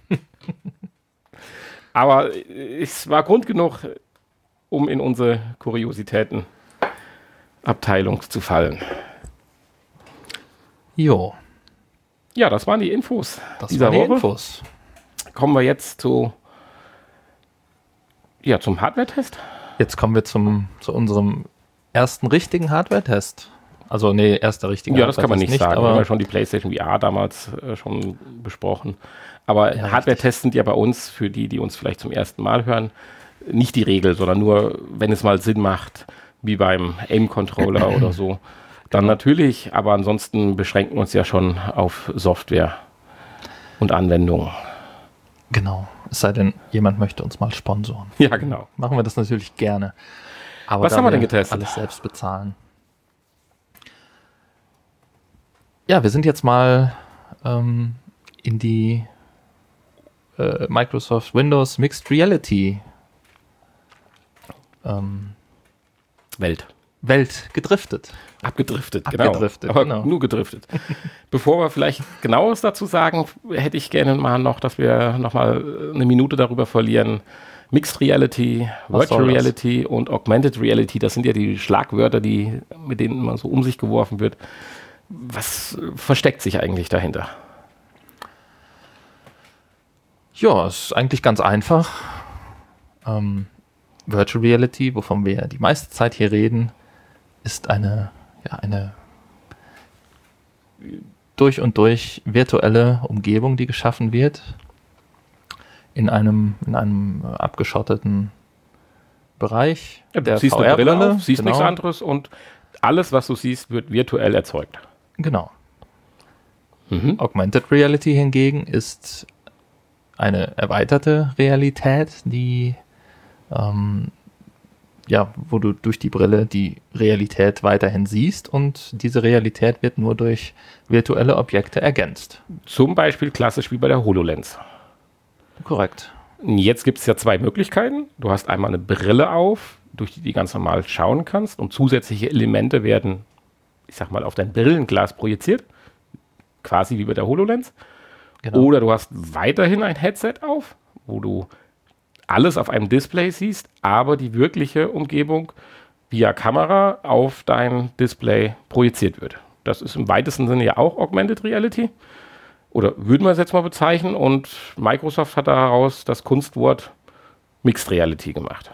Aber es war Grund genug, um in unsere Kuriositäten-Abteilung zu fallen. Jo, Ja, das waren die Infos das dieser waren die Woche. Infos. Kommen wir jetzt zu, ja, zum Hardware-Test. Jetzt kommen wir zum, zu unserem ersten richtigen Hardware-Test. Also, nee, erster richtiger Ja, das kann man nicht Hardware-Test sagen. Wir haben ja aber schon die PlayStation V R damals äh, schon besprochen. Aber Ja, Hardware-Tests sind ja bei uns, für die, die uns vielleicht zum ersten Mal hören, nicht die Regel, sondern nur, wenn es mal Sinn macht, wie beim Aim-Controller oder so. Dann Genau. natürlich, aber ansonsten beschränken wir uns ja schon auf Software und Anwendungen. Genau. Es sei denn, jemand möchte uns mal sponsoren. Ja, genau. Machen wir das natürlich gerne. Aber Was da haben wir denn getestet? Alles selbst bezahlen. Ja, wir sind jetzt mal ähm, in die äh, Microsoft Windows Mixed Reality ähm, Welt. Welt gedriftet. Abgedriftet, Abgedriftet, genau. Aber genau. nur gedriftet. Bevor wir vielleicht Genaues dazu sagen, hätte ich gerne mal noch, dass wir noch mal eine Minute darüber verlieren. Mixed Reality, Was Virtual soll das? Reality und Augmented Reality, das sind ja die Schlagwörter, die, mit denen man so um sich geworfen wird. Was versteckt sich eigentlich dahinter? Ja, es ist eigentlich ganz einfach. Ähm, Virtual Reality, wovon wir die meiste Zeit hier reden, ist eine, ja, eine durch und durch virtuelle Umgebung, die geschaffen wird in einem, in einem äh, abgeschotteten Bereich. Ja, du der ziehst eine Brille V R-Brille, auf, siehst genau. nichts anderes und alles, was du siehst, wird virtuell erzeugt. Genau. Mhm. Augmented Reality hingegen ist eine erweiterte Realität, die ähm, ja, wo du durch die Brille die Realität weiterhin siehst und diese Realität wird nur durch virtuelle Objekte ergänzt. Zum Beispiel klassisch wie bei der HoloLens. Korrekt. Jetzt gibt es ja zwei Möglichkeiten. Du hast einmal eine Brille auf, durch die du ganz normal schauen kannst und zusätzliche Elemente werden, ich sag mal, auf dein Brillenglas projiziert. Quasi wie bei der HoloLens. Genau. Oder du hast weiterhin ein Headset auf, wo du alles auf einem Display siehst, aber die wirkliche Umgebung via Kamera auf dein Display projiziert wird. Das ist im weitesten Sinne ja auch Augmented Reality. Oder würden wir es jetzt mal bezeichnen. Und Microsoft hat daraus das Kunstwort Mixed Reality gemacht.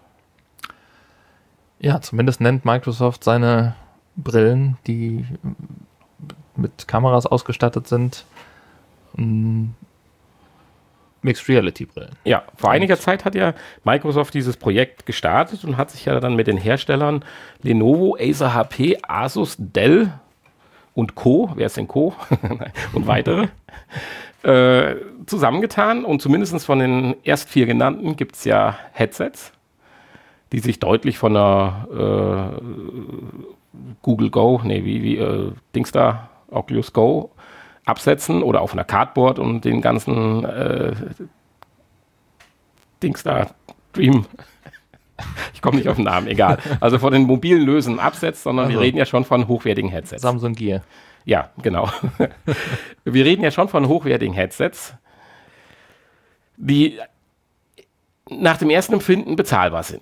Ja, zumindest nennt Microsoft seine Brillen, die mit Kameras ausgestattet sind, m, Mixed Reality Brillen. Ja, vor einiger Zeit hat ja Microsoft dieses Projekt gestartet und hat sich ja dann mit den Herstellern Lenovo, Acer, H P, Asus, Dell und Co., wer ist denn Co. und weitere, äh, zusammengetan. Und zumindest von den erst vier genannten gibt es ja Headsets, die sich deutlich von der äh, Google Go, nee, wie, wie äh, Dings da, Oculus Go absetzen oder auf einer Cardboard und den ganzen äh, Dings da, Dream, ich komme nicht auf den Namen, egal. Also von den mobilen Lösen absetzt, sondern Also. wir reden ja schon von hochwertigen Headsets. Samsung Gear. Ja, genau. Wir reden ja schon von hochwertigen Headsets, die nach dem ersten Empfinden bezahlbar sind.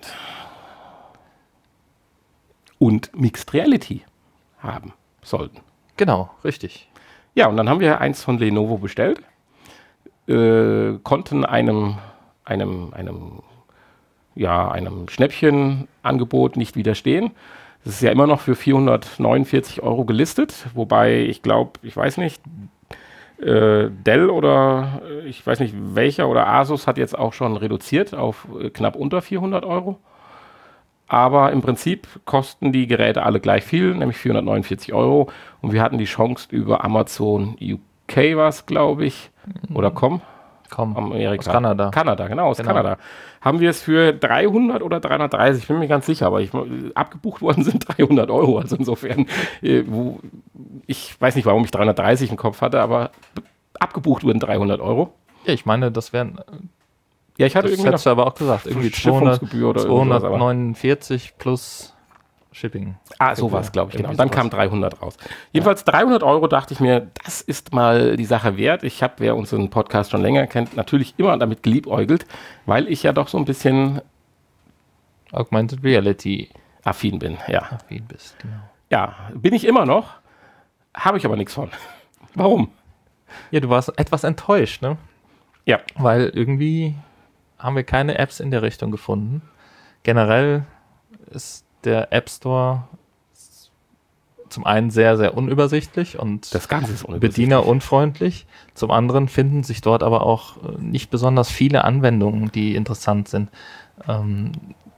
Und Mixed Reality haben sollten. Genau, richtig. Ja, und dann haben wir eins von Lenovo bestellt, äh, konnten einem, einem, einem, ja, einem Schnäppchenangebot nicht widerstehen. Das ist ja immer noch für vierhundertneunundvierzig Euro gelistet, wobei ich glaube, ich weiß nicht, äh, Dell oder äh, ich weiß nicht welcher oder Asus hat jetzt auch schon reduziert auf äh, knapp unter vierhundert Euro. Aber im Prinzip kosten die Geräte alle gleich viel, nämlich vierhundertneunundvierzig Euro. Und wir hatten die Chance über Amazon U K, war es, glaube ich, oder com, Komm, Amerika. aus Kanada. Kanada, genau, aus Genau. Kanada. Haben wir es für dreihundert oder dreihundertdreißig, ich bin mir ganz sicher, aber ich, abgebucht worden sind dreihundert Euro. Also insofern, äh, wo, ich weiß nicht, warum ich dreihundertdreißig im Kopf hatte, aber abgebucht wurden dreihundert Euro. Ja, ich meine, das wären, Ja, ich hatte das irgendwie hättest du aber auch gesagt, irgendwie Schiffungsgebühr oder irgendwas, aber- zweihundertneunundvierzig plus Shipping. Ah, so war es, glaube ich, genau. Irgendwie Dann sowas. kam dreihundert raus. Jedenfalls dreihundert Euro dachte ich mir, das ist mal die Sache wert. Ich habe, wer unseren Podcast schon länger kennt, natürlich immer damit geliebäugelt, weil ich ja doch so ein bisschen Augmented Reality affin bin. Ja, affin bist, genau. ja, bin ich immer noch, habe ich aber nichts von. Warum? Ja, du warst etwas enttäuscht, ne? Ja, Weil irgendwie haben wir keine Apps in der Richtung gefunden. Generell ist der App Store zum einen sehr, sehr unübersichtlich und das Ganze ist unübersichtlich. bedienerunfreundlich. Zum anderen finden sich dort aber auch äh, nicht besonders viele Anwendungen, die interessant sind. Ähm,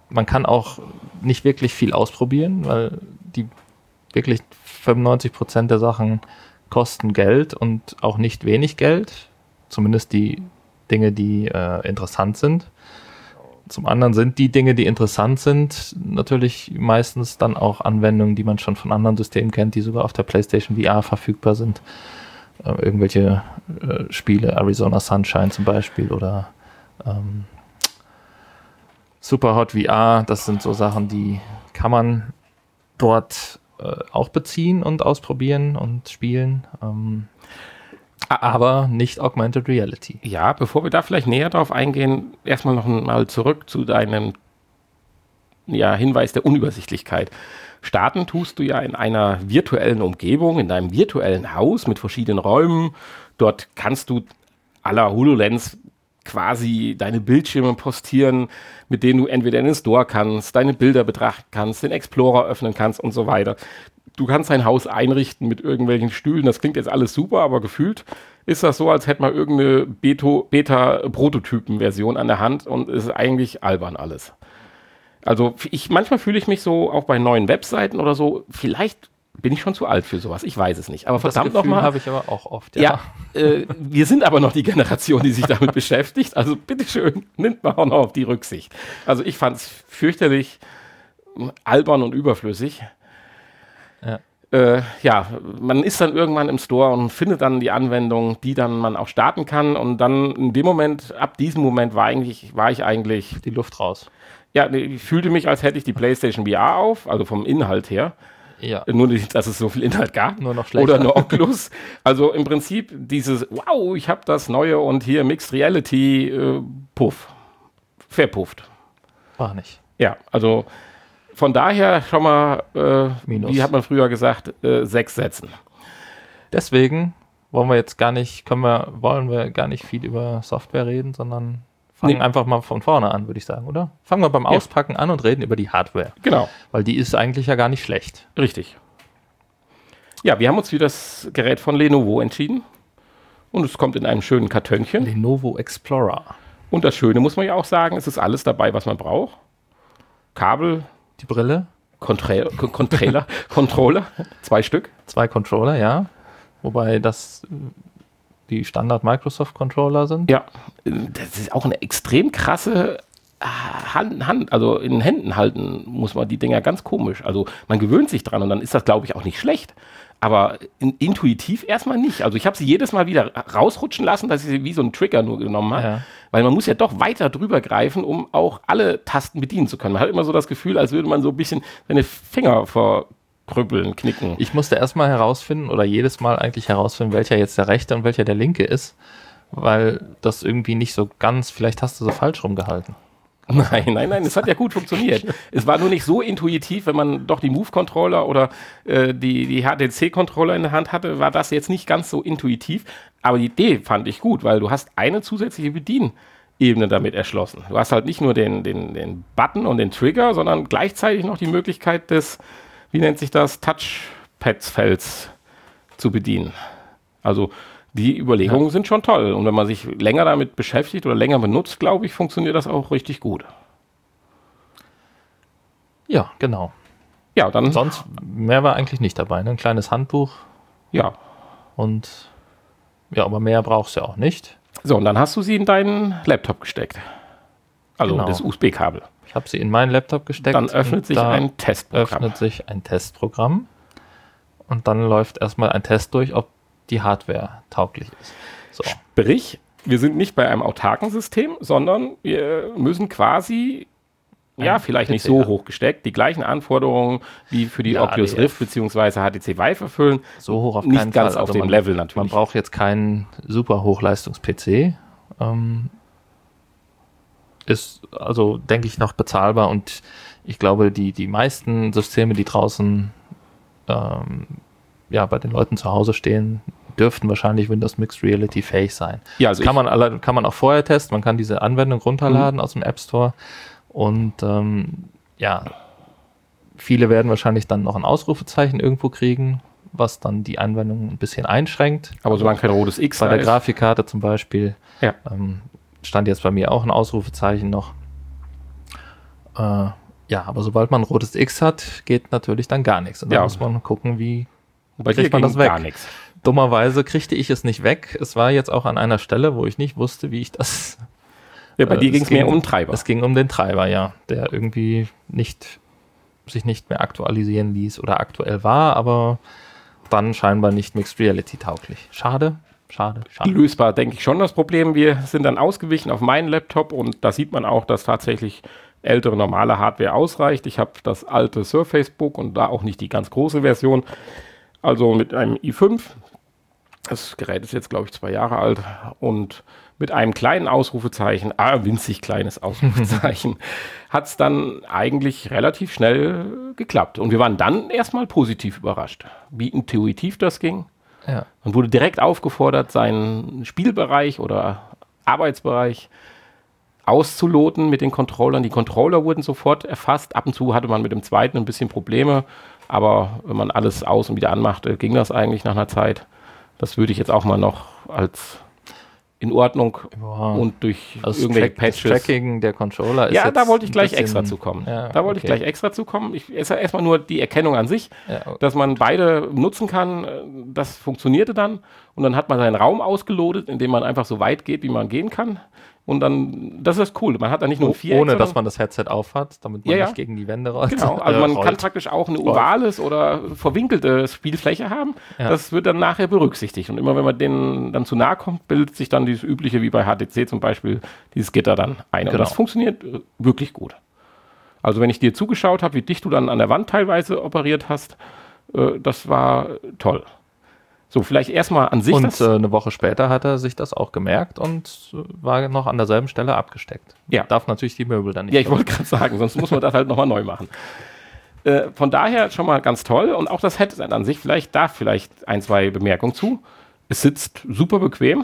man kann auch nicht wirklich viel ausprobieren, weil die wirklich fünfundneunzig Prozent der Sachen kosten Geld und auch nicht wenig Geld. Zumindest die Dinge, die äh, interessant sind. Zum anderen sind die Dinge, die interessant sind, natürlich meistens dann auch Anwendungen, die man schon von anderen Systemen kennt, die sogar auf der PlayStation V R verfügbar sind. Äh, irgendwelche äh, Spiele, Arizona Sunshine zum Beispiel oder ähm, Superhot V R, das sind so Sachen, die kann man dort äh, auch beziehen und ausprobieren und spielen. Ähm, aber nicht Augmented Reality. Ja, bevor wir da vielleicht näher drauf eingehen, erstmal noch mal zurück zu deinem ja, Hinweis der Unübersichtlichkeit. Starten tust du ja in einer virtuellen Umgebung, in deinem virtuellen Haus mit verschiedenen Räumen. Dort kannst du à la HoloLens quasi deine Bildschirme postieren, mit denen du entweder in den Store kannst, deine Bilder betrachten kannst, den Explorer öffnen kannst und so weiter. Du kannst dein Haus einrichten mit irgendwelchen Stühlen. Das klingt jetzt alles super, aber gefühlt ist das so, als hätte man irgendeine Beta-Prototypen-Version an der Hand und ist eigentlich albern alles. Also ich, manchmal fühle ich mich so auch bei neuen Webseiten oder so, vielleicht bin ich schon zu alt für sowas, ich weiß es nicht. Aber verdammt nochmal. Das habe ich aber auch oft, ja. ja äh, wir sind aber noch die Generation, die sich damit beschäftigt. Also bitteschön, nimmt man auch noch auf die Rücksicht. Also ich fand es fürchterlich albern und überflüssig. Ja. Äh, ja, man ist dann irgendwann im Store und findet dann die Anwendung, die dann man auch starten kann. Und dann in dem Moment, ab diesem Moment war, eigentlich, war ich eigentlich die Luft raus. Ja, ich fühlte mich, als hätte ich die PlayStation V R auf, also vom Inhalt her. Ja. Nur, dass es so viel Inhalt gab. Nur noch schlechter. Oder eine Oculus. Also im Prinzip dieses, wow, ich habe das Neue und hier Mixed Reality, äh, puff. Verpufft. War nicht. Ja, also von daher schon mal, äh, wie hat man früher gesagt, äh, sechs Sätzen. Deswegen wollen wir jetzt gar nicht, können wir, wollen wir gar nicht viel über Software reden, sondern fangen nee. einfach mal von vorne an, würde ich sagen, oder? Fangen wir beim ja. Auspacken an und reden über die Hardware. Genau. Weil die ist eigentlich ja gar nicht schlecht. Richtig. Ja, wir haben uns für das Gerät von Lenovo entschieden. Und es kommt in einem schönen Kartönchen. Lenovo Explorer. Und das Schöne muss man ja auch sagen, es ist alles dabei, was man braucht. Kabel. Die Brille. Controller, Controller, Controller, zwei Stück. Zwei Controller, ja. Wobei das die Standard-Microsoft-Controller sind. Ja, das ist auch eine extrem krasse Hand, Hand, also in Händen halten muss man die Dinger ganz komisch. Also man gewöhnt sich dran und dann ist das, glaube ich, auch nicht schlecht. Aber in, intuitiv erstmal nicht. Also ich habe sie jedes Mal wieder rausrutschen lassen, dass ich sie wie so einen Trigger nur genommen habe. Ja. Weil man muss ja doch weiter drüber greifen, um auch alle Tasten bedienen zu können. Man hat immer so das Gefühl, als würde man so ein bisschen seine Finger verkrüppeln, knicken. Ich musste erstmal herausfinden oder jedes Mal eigentlich herausfinden, welcher jetzt der rechte und welcher der linke ist. Weil das irgendwie nicht so ganz, vielleicht hast du so falsch rumgehalten. Nein, nein, nein, es hat ja gut funktioniert. Es war nur nicht so intuitiv, wenn man doch die Move-Controller oder äh, die, die H T C-Controller in der Hand hatte, war das jetzt nicht ganz so intuitiv. Aber die Idee fand ich gut, weil du hast eine zusätzliche Bedienebene damit erschlossen. Du hast halt nicht nur den, den, den Button und den Trigger, sondern gleichzeitig noch die Möglichkeit des, wie nennt sich das, Touchpads-Felds zu bedienen. Also die Überlegungen ja. sind schon toll. Und wenn man sich länger damit beschäftigt oder länger benutzt, glaube ich, funktioniert das auch richtig gut. Ja, genau. Ja, dann. Sonst mehr war eigentlich nicht dabei. Ne? Ein kleines Handbuch. Ja. Und ja, aber mehr brauchst du ja auch nicht. So, und dann hast du sie in deinen Laptop gesteckt. Also genau. das U S B-Kabel. Ich habe sie in meinen Laptop gesteckt. Dann öffnet sich da ein Testprogramm. öffnet sich ein Testprogramm. Und dann läuft erstmal ein Test durch, ob die Hardware tauglich ist. So. Sprich, wir sind nicht bei einem autarken System, sondern wir müssen quasi, ein ja, vielleicht P C nicht so hoch gesteckt, die gleichen Anforderungen wie für die ja, Oculus Rift bzw. H T C Vive erfüllen. So hoch auf nicht keinen ganz Fall. auf also dem man, Level natürlich. Man braucht jetzt keinen super Hochleistungs-P C. Ähm, ist also, denke ich, noch bezahlbar und ich glaube, die, die meisten Systeme, die draußen ähm, ja, bei den Leuten zu Hause stehen, dürften wahrscheinlich Windows Mixed Reality fähig sein. Ja, also kann, man alle, kann man auch vorher testen, man kann diese Anwendung runterladen mhm. aus dem App Store und ähm, ja, viele werden wahrscheinlich dann noch ein Ausrufezeichen irgendwo kriegen, was dann die Anwendung ein bisschen einschränkt. Aber solange kein rotes X bei der Grafikkarte zum Beispiel ja. ähm, stand jetzt bei mir auch ein Ausrufezeichen noch. Äh, ja, aber sobald man ein rotes X hat, geht natürlich dann gar nichts. Und da Ja. muss man gucken, wie Bei dir kriegt man ging das weg. gar nichts. Dummerweise kriegte ich es nicht weg. Es war jetzt auch an einer Stelle, wo ich nicht wusste, wie ich das... Ja, bei äh, dir ging es mehr um den Treiber. Es ging um den Treiber, ja, der irgendwie nicht sich nicht mehr aktualisieren ließ oder aktuell war, aber dann scheinbar nicht Mixed Reality tauglich. Schade, schade, schade. Lösbar, denke ich schon, das Problem. Wir sind dann ausgewichen auf meinen Laptop und da sieht man auch, dass tatsächlich ältere normale Hardware ausreicht. Ich habe das alte Surface Book und da auch nicht die ganz große Version. Also mit einem i fünf. Das Gerät ist jetzt, glaube ich, zwei Jahre alt und mit einem kleinen Ausrufezeichen, ah, winzig kleines Ausrufezeichen, hat es dann eigentlich relativ schnell geklappt. Und wir waren dann erstmal positiv überrascht, wie intuitiv das ging. Ja. Man wurde direkt aufgefordert, seinen Spielbereich oder Arbeitsbereich auszuloten mit den Controllern. Die Controller wurden sofort erfasst. Ab und zu hatte man mit dem zweiten ein bisschen Probleme, aber wenn man alles aus und wieder anmachte, ging das eigentlich nach einer Zeit. Das würde ich jetzt auch mal noch als in Ordnung Wow. und durch Also irgendwelche Track, das Patches. Tracking der Controller ist Ja, jetzt da wollte ich ein gleich bisschen- extra zu kommen. Ja, da wollte okay. ich gleich extra zu kommen. Ich, es ist erstmal nur die Erkennung an sich, Ja, dass man beide nutzen kann. äh, Das funktionierte dann. Und dann hat man seinen Raum ausgelotet, indem man einfach so weit geht, wie man gehen kann. Und dann, das ist cool. Man hat dann nicht nur ein Viereck, ohne dass sondern- man das Headset aufhat, damit man Ja, ja. nicht gegen die Wände rollt. Genau, also äh, man rollt. kann praktisch auch eine ovales oder verwinkelte Spielfläche haben. Ja. Das wird dann nachher berücksichtigt. Und immer wenn man denen dann zu nahe kommt, bildet sich dann dieses übliche, wie bei H T C zum Beispiel, dieses Gitter dann ein. Und Genau. das funktioniert äh, wirklich gut. Also wenn ich dir zugeschaut habe, wie dicht du dann an der Wand teilweise operiert hast, äh, das war toll. So, vielleicht erstmal an sich Und das. äh, eine Woche später hat er sich das auch gemerkt und äh, war noch an derselben Stelle abgesteckt. Ja. Darf natürlich die Möbel dann nicht. Ja, ich wollte gerade sagen, sonst muss man das halt nochmal neu machen. Äh, von daher schon mal ganz toll. Und auch das Headset an sich, vielleicht da vielleicht ein, zwei Bemerkungen zu. Es sitzt super bequem,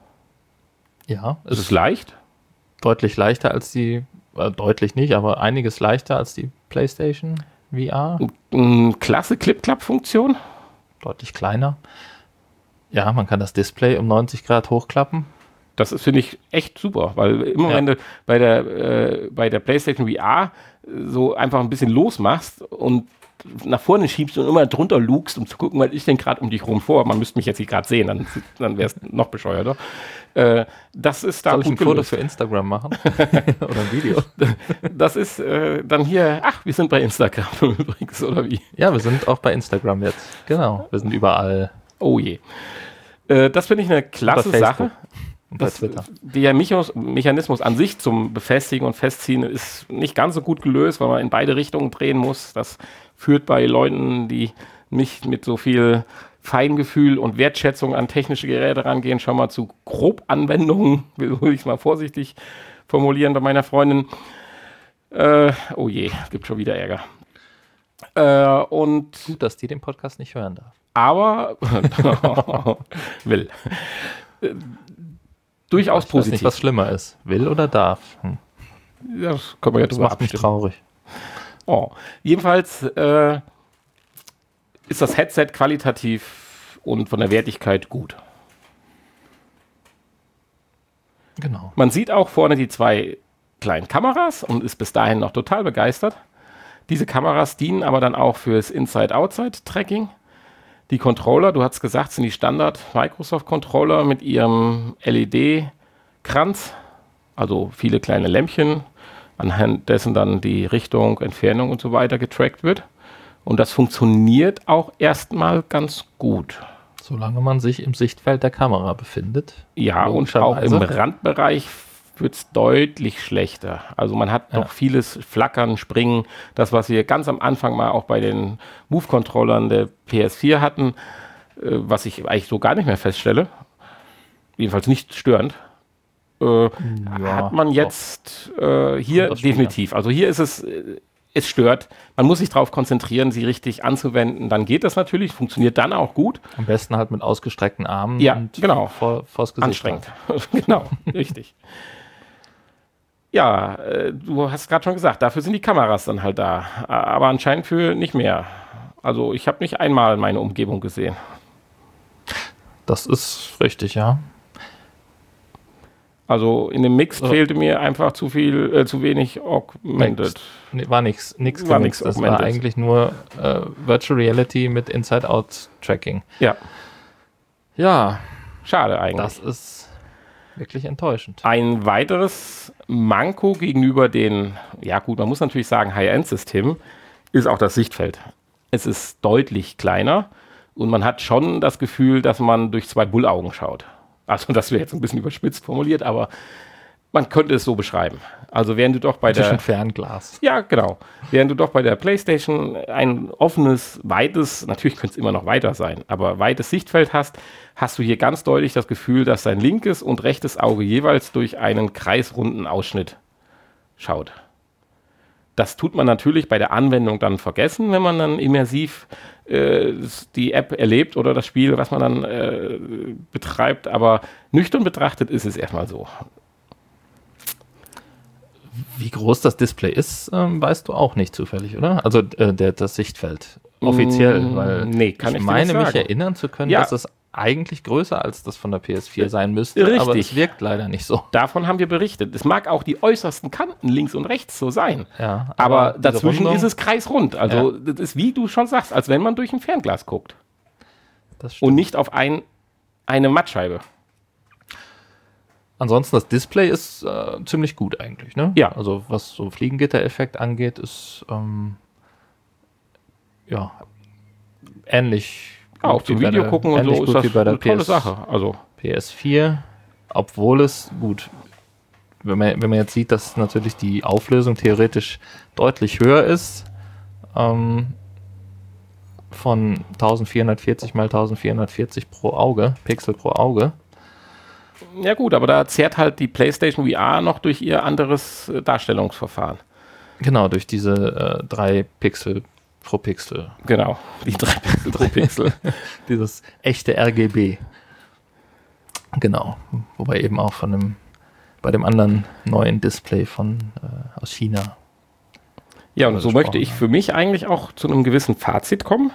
Ja, es es ist ist leicht. deutlich leichter als die, äh, deutlich nicht, aber einiges leichter als die PlayStation V R. Eine klasse Clip-Clap-Funktion. Deutlich kleiner. Ja, man kann das Display um neunzig Grad hochklappen. Das ist, finde ich, echt super, weil immer Ja. wenn du bei der, äh, bei der PlayStation V R so einfach ein bisschen losmachst und nach vorne schiebst und immer drunter lugst, um zu gucken, was ist denn gerade um dich rum vor. Man müsste mich jetzt hier gerade sehen, dann, dann wäre es noch bescheuerter. Äh, das ist da Soll ich ein gut Foto gelöst. für Instagram machen? Oder ein Video? Das ist äh, dann hier, ach, wir sind bei Instagram übrigens, oder wie? Ja, wir sind auch bei Instagram jetzt. Genau, wir sind überall. Oh je. Äh, das finde ich eine klasse Bei Facebook Sache. und bei Das, Twitter. der Mechanismus, Mechanismus an sich zum Befestigen und Festziehen ist nicht ganz so gut gelöst, weil man in beide Richtungen drehen muss. Das führt bei Leuten, die nicht mit so viel Feingefühl und Wertschätzung an technische Geräte rangehen, schon mal zu Grobanwendungen, will ich es mal vorsichtig formulieren bei meiner Freundin. Äh, oh je, es gibt schon wieder Ärger. Äh, und Gut, dass die den Podcast nicht hören darf. aber will. Äh, durchaus Ich weiß nicht, positiv. was schlimmer ist. Will oder darf? Hm. Ja, das können wir ja Das drüber macht mich abstimmen. traurig. Oh. Jedenfalls äh, ist das Headset qualitativ und von der Wertigkeit gut. Genau. Man sieht auch vorne die zwei kleinen Kameras und ist bis dahin noch total begeistert. Diese Kameras dienen aber dann auch fürs Inside-Outside-Tracking. Die Controller, du hast gesagt, sind die Standard-Microsoft-Controller mit ihrem L E D-Kranz, also viele kleine Lämpchen, anhand dessen dann die Richtung, Entfernung und so weiter getrackt wird. Und das funktioniert auch erstmal ganz gut. Solange man sich im Sichtfeld der Kamera befindet. Ja, und auch im Logischerweise. Randbereich wird es deutlich schlechter. Also man hat Ja. doch vieles Flackern, Springen, das, was wir ganz am Anfang mal auch bei den Move-Controllern der P S vier hatten, äh, was ich eigentlich so gar nicht mehr feststelle, jedenfalls nicht störend, äh, hat man doch. jetzt äh, hier Kommt das Spiel definitiv. Also hier ist es, äh, es stört. Man muss sich darauf konzentrieren, sie richtig anzuwenden. Dann geht das natürlich, funktioniert dann auch gut. Am besten halt mit ausgestreckten Armen Ja, und genau. vor, vors Gesicht. Anstrengend. Genau, richtig. Ja, äh, du hast gerade schon gesagt, dafür sind die Kameras dann halt da. Aber anscheinend für nicht mehr. Also ich habe nicht einmal meine Umgebung gesehen. Das ist richtig, ja. Also in dem Mix So. fehlte mir einfach zu viel, äh, zu wenig Augmented. Nee, war nichts. Nix War gemixt. nix Das war augmented. eigentlich nur äh, Virtual Reality mit Inside-Out-Tracking. Ja, Ja, schade eigentlich. das ist wirklich enttäuschend. Ein weiteres Manko gegenüber den, ja gut, man muss natürlich sagen, High-End-Systemen, ist auch das Sichtfeld. Es ist deutlich kleiner und man hat schon das Gefühl, dass man durch zwei Bullaugen schaut. Also das wäre jetzt ein bisschen überspitzt formuliert, aber man könnte es so beschreiben. Also während du doch bei Durch der... ein Fernglas. Ja, genau. Während du doch bei der PlayStation ein offenes, weites, natürlich könnte es immer noch weiter sein, aber weites Sichtfeld hast, hast du hier ganz deutlich das Gefühl, dass dein linkes und rechtes Auge jeweils durch einen kreisrunden Ausschnitt schaut. Das tut man natürlich bei der Anwendung dann vergessen, wenn man dann immersiv äh, die App erlebt oder das Spiel, was man dann äh, betreibt, aber nüchtern betrachtet ist es erstmal so. Wie groß das Display ist, ähm, weißt du auch nicht zufällig, oder? Also äh, der, das Sichtfeld. Offiziell, Mm, weil nee, kann ich ich dir meine, nicht mich sagen. erinnern zu können, Ja. dass es eigentlich größer als das von der P S vier sein müsste, Richtig. aber es wirkt leider nicht so. Davon haben wir berichtet. Es mag auch die äußersten Kanten links und rechts so sein. Ja, Aber, diese dazwischen Rundung, ist es kreisrund. Also das ist, wie du schon sagst, als wenn man durch ein Fernglas guckt. das stimmt. Und nicht auf ein, eine Mattscheibe. Ansonsten, das Display ist äh, ziemlich gut eigentlich, ne? Ja. Also was so Fliegengitter-Effekt angeht, ist ähm, ja ähnlich. Ja, auch gut wie zum bei Video der- gucken und ähnlich so ist gut das wie bei der eine tolle P S Sache. Also P S vier, obwohl es, gut, wenn man, wenn man jetzt sieht, dass natürlich die Auflösung theoretisch deutlich höher ist, ähm, von eintausendvierhundertvierzig mal eintausendvierhundertvierzig pro Auge, Pixel pro Auge. ja gut, aber da zehrt halt die PlayStation V R noch durch ihr anderes äh, Darstellungsverfahren. Genau, durch diese äh, drei Pixel pro Pixel. Genau, die drei Pixel pro Pixel. Dieses echte R G B. Genau. Wobei eben auch von dem, bei dem anderen neuen Display von äh, aus China. Ja, und Also so gesprochen, möchte ich ja. für mich eigentlich auch zu einem gewissen Fazit kommen,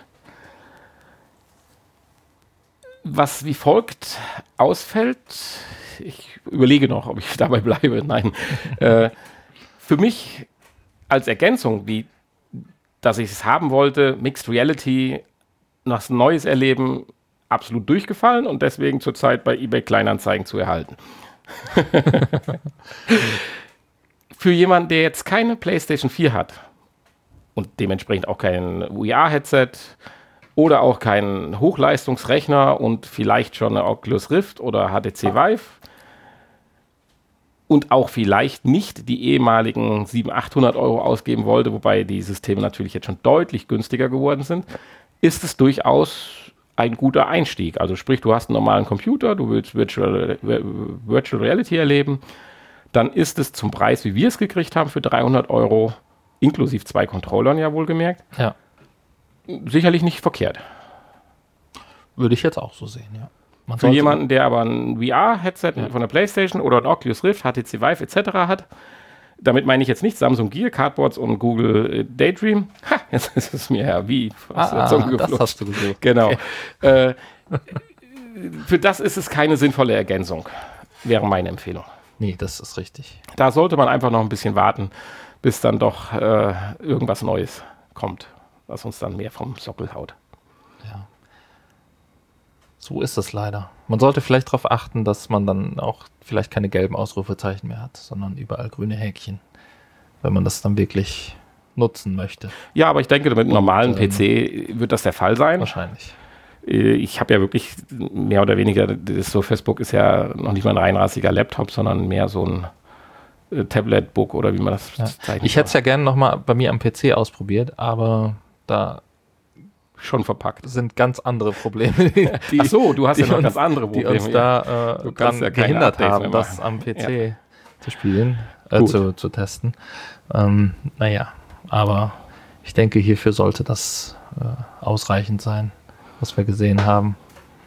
was wie folgt ausfällt. Ich überlege noch, ob ich dabei bleibe. Nein. äh, für mich als Ergänzung, die, dass ich es haben wollte, Mixed Reality, was Neues erleben, absolut durchgefallen und deswegen zurzeit bei eBay Kleinanzeigen zu erhalten. Für jemanden, der jetzt keine PlayStation vier hat und dementsprechend auch kein V R-Headset oder auch keinen Hochleistungsrechner und vielleicht schon eine Oculus Rift oder H T C Vive und auch vielleicht nicht die ehemaligen siebenhundert, achthundert Euro ausgeben wollte, wobei die Systeme natürlich jetzt schon deutlich günstiger geworden sind, ist es durchaus ein guter Einstieg. Also sprich, du hast einen normalen Computer, du willst Virtual, Virtual Reality erleben, dann ist es zum Preis, wie wir es gekriegt haben, für dreihundert Euro, inklusive zwei Controllern ja wohlgemerkt, Ja. sicherlich nicht verkehrt. Würde ich jetzt auch so sehen, ja. Man Für sollte- jemanden, der aber ein V R-Headset Ja. von der PlayStation oder ein Oculus Rift, H T C Vive et cetera hat, damit meine ich jetzt nicht Samsung Gear, Cardboards und Google äh, Daydream. Ha, jetzt ist es mir ja wie aus der Ah, Zunge ah, das geflogen. hast du gesucht. Genau. Äh, für das ist es keine sinnvolle Ergänzung, wäre meine Empfehlung. Nee, das ist richtig. Da sollte man einfach noch ein bisschen warten, bis dann doch äh, irgendwas Neues kommt, was uns dann mehr vom Sockel haut. Ja. So ist es leider. Man sollte vielleicht darauf achten, dass man dann auch vielleicht keine gelben Ausrufezeichen mehr hat, sondern überall grüne Häkchen, wenn man das dann wirklich nutzen möchte. Ja, aber ich denke, mit einem normalen ähm, P C wird das der Fall sein. Wahrscheinlich. Äh, Ich habe ja wirklich mehr oder weniger, das Surface Book ist ja noch nicht mal ein reinrassiger Laptop, sondern mehr so ein äh, Tablet-Book oder wie man das Ja. zeichnet. Ich hätte es ja gerne nochmal bei mir am P C ausprobiert, aber da schon verpackt. sind ganz andere Probleme, die, die, Ach so, du hast die ja noch uns- ganz andere die Probleme. uns ja. da äh, Du kannst dran ja keine gehindert Updates haben, mehr das machen. am P C zu spielen, äh, Gut. zu, zu testen. Ähm, naja, aber ich denke, hierfür sollte das äh, ausreichend sein, was wir gesehen haben.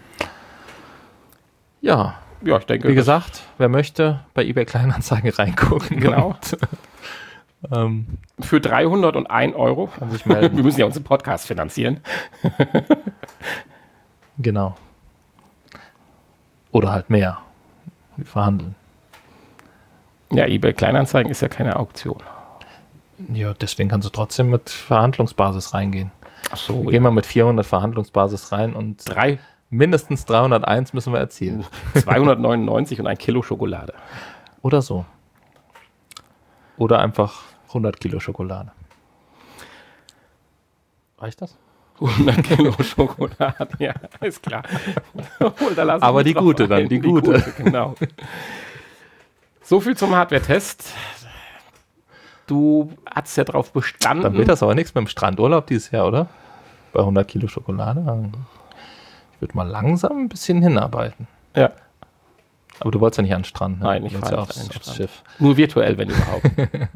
Ja, Ja, ich denke, wie das- gesagt, wer möchte, bei eBay Kleinanzeigen reingucken. Genau. Und, ähm, für dreihunderteins Euro. kann sich melden. Wir müssen ja unseren Podcast finanzieren. Genau. Oder halt mehr. Wir verhandeln. Ja, eBay Kleinanzeigen ist ja keine Auktion. Ja, deswegen kannst du trotzdem mit Verhandlungsbasis reingehen. Ach so. Wir ja. gehen mal mit vierhundert Verhandlungsbasis rein und Drei, mindestens dreihunderteins müssen wir erzielen. zweihundertneunundneunzig und ein Kilo Schokolade. Oder so. Oder einfach hundert Kilo Schokolade. Reicht das? hundert Kilo Schokolade, ja, ist klar. Obwohl, da lass ich Aber mich die drauf gute ein. dann, die gute. Genau. So viel zum Hardware-Test. Du hast ja drauf bestanden. Dann wird das aber nichts mit dem Strandurlaub dieses Jahr, oder? Bei hundert Kilo Schokolade. Ich würde mal langsam ein bisschen hinarbeiten. Ja. Aber du wolltest ja nicht an den Strand. Ne? Nein, ich Du fahre wolltest ja nicht aufs, an den aufs Strand. Schiff. Nur virtuell, wenn überhaupt.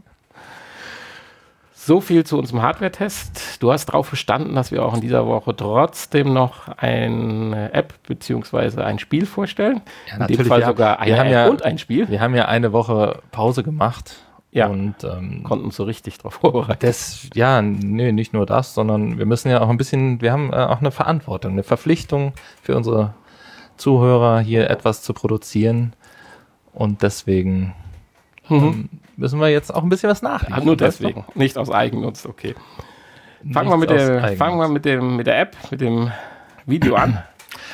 So viel zu unserem Hardware-Test. Du hast darauf bestanden, dass wir auch in dieser Woche trotzdem noch eine App bzw. ein Spiel vorstellen. Ja, in dem natürlich, Fall wir haben- sogar wir eine haben App ja- und ein Spiel. Wir haben ja eine Woche Pause gemacht. Ja. Und ähm, Konnten uns so richtig darauf vorbereiten. das, ja, nee, nicht nur das, sondern wir müssen ja auch ein bisschen, wir haben äh, auch eine Verantwortung, eine Verpflichtung für unsere Zuhörer, hier etwas zu produzieren. Und deswegen ähm, müssen wir jetzt auch ein bisschen was nachliefern. Ah, nur weißt du? deswegen, nicht aus Eigennutz, okay. Fangen wir, mit Nichts aus der, Eigennutz. fangen wir mit, dem, mit der App, mit dem Video an.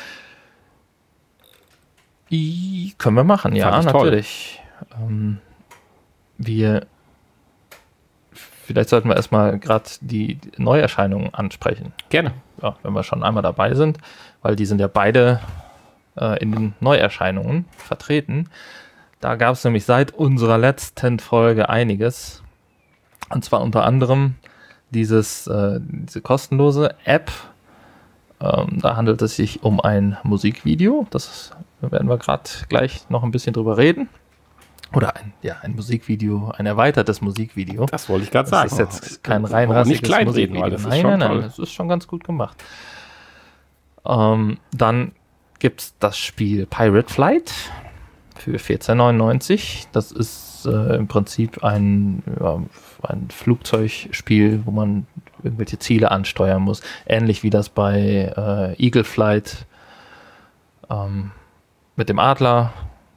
I, können wir machen, ja, Fand ich toll. natürlich. Ähm, wir, vielleicht sollten wir erstmal gerade die, die Neuerscheinungen ansprechen, Gerne. ja, wenn wir schon einmal dabei sind, weil die sind ja beide äh, in den Neuerscheinungen vertreten. Da gab es nämlich seit unserer letzten Folge einiges. Und zwar unter anderem dieses, äh, diese kostenlose App. Ähm, da handelt es sich um ein Musikvideo. Das werden wir gerade gleich noch ein bisschen drüber reden. Oder ein, ja, ein Musikvideo, ein erweitertes Musikvideo. Das wollte ich gerade Das sagen. ist jetzt kein Aber reinrassiges nicht kleinreden, weil das ist nein, schon nein, nein, toll. das ist schon ganz gut gemacht. Ähm, dann gibt es das Spiel Pirate Flight für vierzehn neunundneunzig. Das ist äh, im Prinzip ein, ja, ein Flugzeugspiel, wo man irgendwelche Ziele ansteuern muss. Ähnlich wie das bei äh, Eagle Flight ähm, mit dem Adler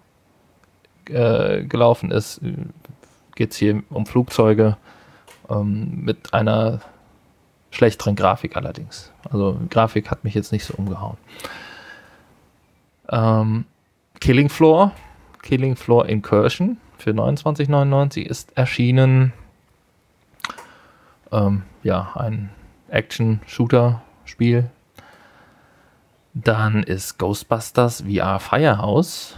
äh, gelaufen ist, geht es hier um Flugzeuge ähm, mit einer schlechteren Grafik allerdings. Also Grafik hat mich jetzt nicht so umgehauen. Ähm, Killing Floor, Killing Floor Incursion für neunundzwanzig neunundneunzig ist erschienen. Ähm, ja, ein Action-Shooter-Spiel. Dann ist Ghostbusters V R Firehouse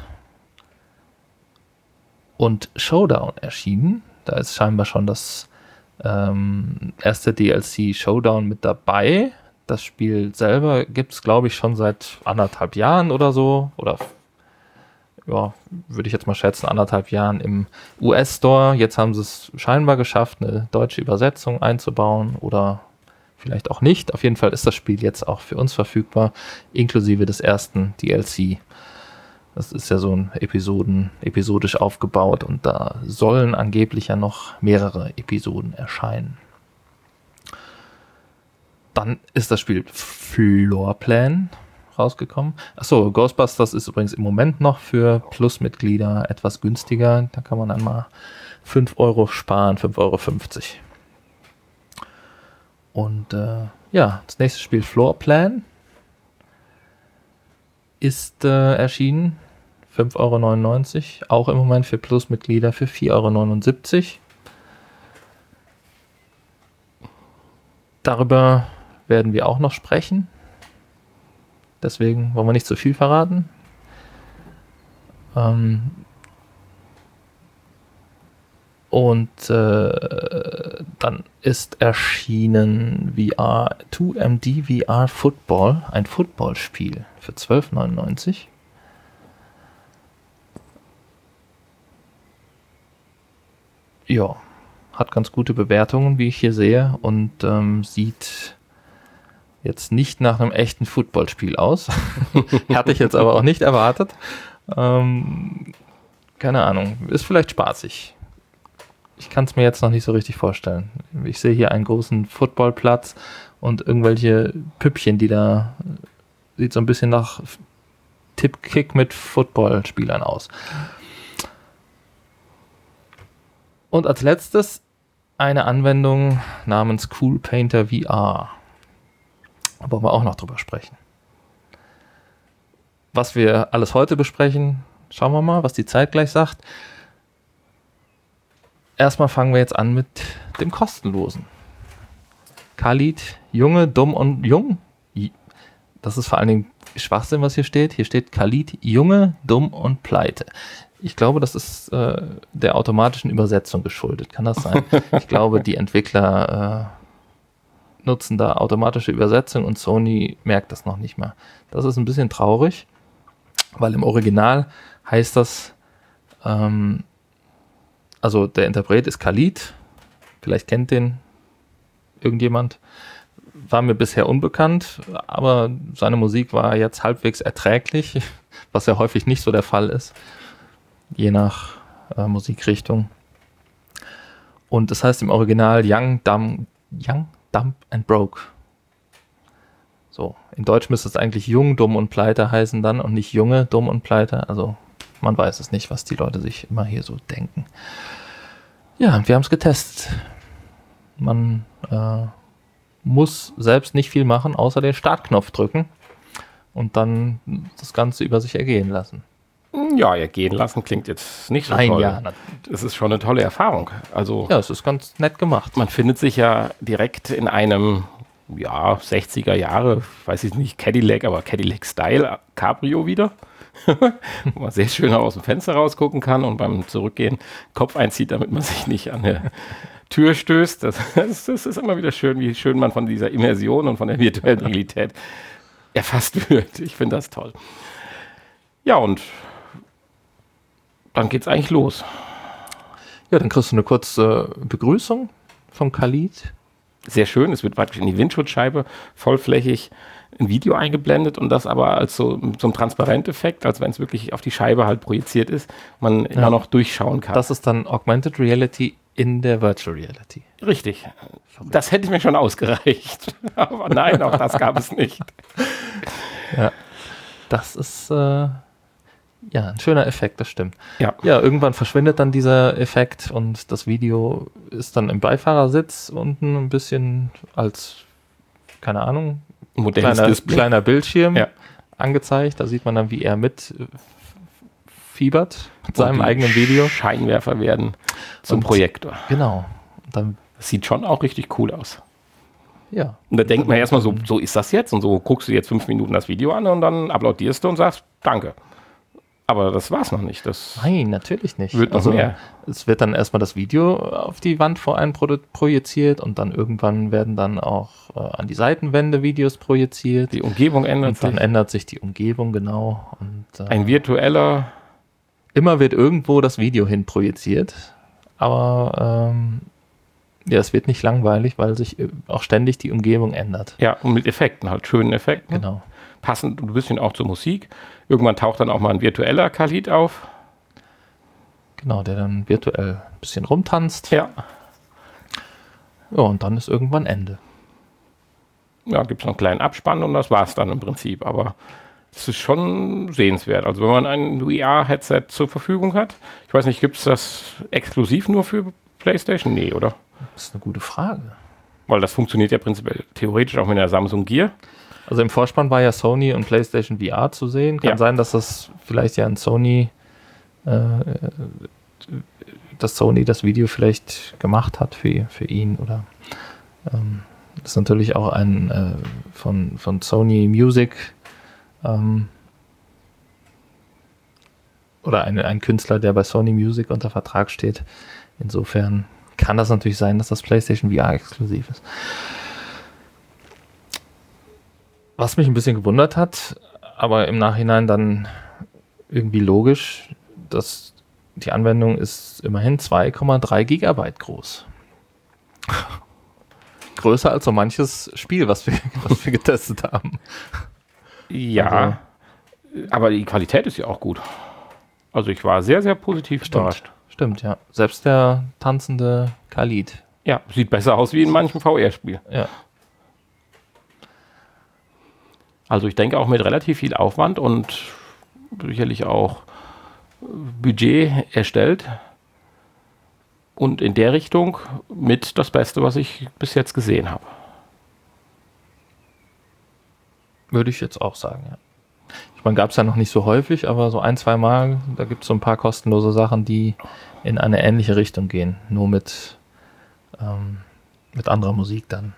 und Showdown erschienen. Da ist scheinbar schon das ähm, erste D L C Showdown mit dabei. Das Spiel selber gibt es, glaube ich, schon seit anderthalb Jahren oder so. Oder, ja, würde ich jetzt mal schätzen, anderthalb Jahren im U S-Store. Jetzt haben sie es scheinbar geschafft, eine deutsche Übersetzung einzubauen oder vielleicht auch nicht. Auf jeden Fall ist das Spiel jetzt auch für uns verfügbar, inklusive des ersten D L C. Das ist ja so ein Episoden, episodisch aufgebaut und da sollen angeblich ja noch mehrere Episoden erscheinen. Dann ist das Spiel Floorplan rausgekommen. Achso, Ghostbusters ist übrigens im Moment noch für Plus-Mitglieder etwas günstiger. Da kann man dann mal fünf Euro sparen, fünf Euro fünfzig. Und äh, ja, das nächste Spiel Floorplan ist äh, erschienen. fünf Euro neunundneunzig. Auch im Moment für Plus-Mitglieder für vier Euro neunundsiebzig. Darüber werden wir auch noch sprechen. Deswegen wollen wir nicht zu viel verraten. Ähm Und äh, dann ist erschienen V R zwei M D V R Football, ein Footballspiel für zwölf neunundneunzig. Ja, hat ganz gute Bewertungen, wie ich hier sehe, und ähm, sieht jetzt nicht nach einem echten Footballspiel aus. Hatte ich jetzt aber auch nicht erwartet. Ähm, keine Ahnung, ist vielleicht spaßig. Ich kann es mir jetzt noch nicht so richtig vorstellen. Ich sehe hier einen großen Footballplatz und irgendwelche Püppchen, die da, sieht so ein bisschen nach Tippkick mit Footballspielern aus. Und als letztes eine Anwendung namens Cool Painter V R. Da wollen wir auch noch drüber sprechen. Was wir alles heute besprechen, schauen wir mal, was die Zeit gleich sagt. Erstmal fangen wir jetzt an mit dem kostenlosen. Khalid, Junge, Dumm und Jung. Das ist vor allen Dingen Schwachsinn, was hier steht. Hier steht Khalid, Junge, Dumm und Pleite. Ich glaube, das ist äh, der automatischen Übersetzung geschuldet. Kann das sein? Ich glaube, die Entwickler äh, nutzen da automatische Übersetzung und Sony merkt das noch nicht mehr. Das ist ein bisschen traurig, weil im Original heißt das, ähm, also der Interpret ist Khalid, vielleicht kennt den irgendjemand, war mir bisher unbekannt, aber seine Musik war jetzt halbwegs erträglich, was ja häufig nicht so der Fall ist, je nach äh, Musikrichtung. Und das heißt im Original Young, Dumb, Young, Dumb and Broke. So, in Deutsch müsste es eigentlich Jung, Dumm und Pleite heißen dann und nicht Junge, Dumm und Pleite. Also man weiß es nicht, was die Leute sich immer hier so denken. Ja, wir haben es getestet. Man äh, muss selbst nicht viel machen, außer den Startknopf drücken und dann das Ganze über sich ergehen lassen. Ja, ergehen lassen klingt jetzt nicht so Nein, toll. ja. Es ist schon eine tolle Erfahrung. Also Ja, es ist ganz nett gemacht. man findet sich ja direkt in einem, ja, sechziger Jahre, weiß ich nicht, Cadillac, aber Cadillac-Style Cabrio wieder. Wo man sehr schön aus dem Fenster rausgucken kann und beim Zurückgehen Kopf einzieht, damit man sich nicht an der Tür stößt. Das, das, das ist immer wieder schön, wie schön man von dieser Immersion und von der virtuellen Realität erfasst wird. Ich finde das toll. Ja, und dann geht's eigentlich los. Ja, dann kriegst du eine kurze Begrüßung vom Khalid. Sehr schön, es wird praktisch in die Windschutzscheibe vollflächig ein Video eingeblendet und das aber als so, so ein Transparenteffekt, als wenn es wirklich auf die Scheibe halt projiziert ist, man ja immer noch durchschauen kann. Das ist dann Augmented Reality in der Virtual Reality. Richtig. Das hätte mir schon ausgereicht. Aber nein, auch das gab es nicht. Ja, das ist äh, ja ein schöner Effekt, das stimmt. Ja. Ja, irgendwann verschwindet dann dieser Effekt und das Video ist dann im Beifahrersitz unten ein bisschen als, keine Ahnung, Modernes kleiner, Display. kleiner Bildschirm Ja. angezeigt. Da sieht man dann, wie er mit äh, fiebert mit seinem Und die eigenen Video. Scheinwerfer werden zum Und- Projektor. Genau. Und dann, Das sieht schon auch richtig cool aus. ja. Und da denkt man erstmal so, so ist das jetzt und so guckst du jetzt fünf Minuten das Video an und dann applaudierst du und sagst, danke. Aber das war's noch nicht. Das Nein, natürlich nicht. Wird noch also, mehr. Es wird dann erstmal das Video auf die Wand vor einen pro- projiziert und dann irgendwann werden dann auch äh, an die Seitenwände Videos projiziert. die Umgebung ändert Und dann sich. ändert sich die Umgebung, genau. Und äh, Ein virtueller, immer wird irgendwo das Video hin projiziert. Aber ähm, ja, es wird nicht langweilig, weil sich äh, auch ständig die Umgebung ändert. ja, und mit Effekten, halt schönen Effekten. Genau. Passend ein bisschen auch zur Musik. Irgendwann taucht dann auch mal ein virtueller Khalid auf. Genau, der dann virtuell ein bisschen rumtanzt. Ja. Ja, und dann ist irgendwann Ende. Ja, gibt es noch einen kleinen Abspann und das war's dann im Prinzip. Aber es ist schon sehenswert. Also wenn man ein V R-Headset zur Verfügung hat, ich weiß nicht, gibt es das exklusiv nur für PlayStation? Nee, oder? Das ist eine gute Frage. Weil das funktioniert ja prinzipiell theoretisch auch mit der Samsung Gear. Also im Vorspann war ja Sony und PlayStation V R zu sehen. Kann Ja. sein, dass das vielleicht ja ein Sony, äh, dass Sony das Video vielleicht gemacht hat für, für ihn oder ähm, das ist natürlich auch ein äh, von, von Sony Music ähm, oder ein, ein Künstler, der bei Sony Music unter Vertrag steht. Insofern kann das natürlich sein, dass das PlayStation V R exklusiv ist. Was mich ein bisschen gewundert hat, aber im Nachhinein dann irgendwie logisch, dass die Anwendung ist immerhin zwei Komma drei Gigabyte groß. Größer als so manches Spiel, was wir, was wir getestet haben. Ja, aber die Qualität ist ja auch gut. Also ich war sehr, sehr positiv überrascht. Stimmt, ja. Selbst der tanzende Khalid. Ja, sieht besser aus wie in manchem V R-Spiel. Ja. Also ich denke auch mit relativ viel Aufwand und sicherlich auch Budget erstellt. und in der Richtung mit das Beste, was ich bis jetzt gesehen habe. Würde ich jetzt auch sagen, ja. Ich meine, gab es ja noch nicht so häufig, aber so ein, zwei Mal, da gibt es so ein paar kostenlose Sachen, die in eine ähnliche Richtung gehen, nur mit, ähm, mit anderer Musik dann.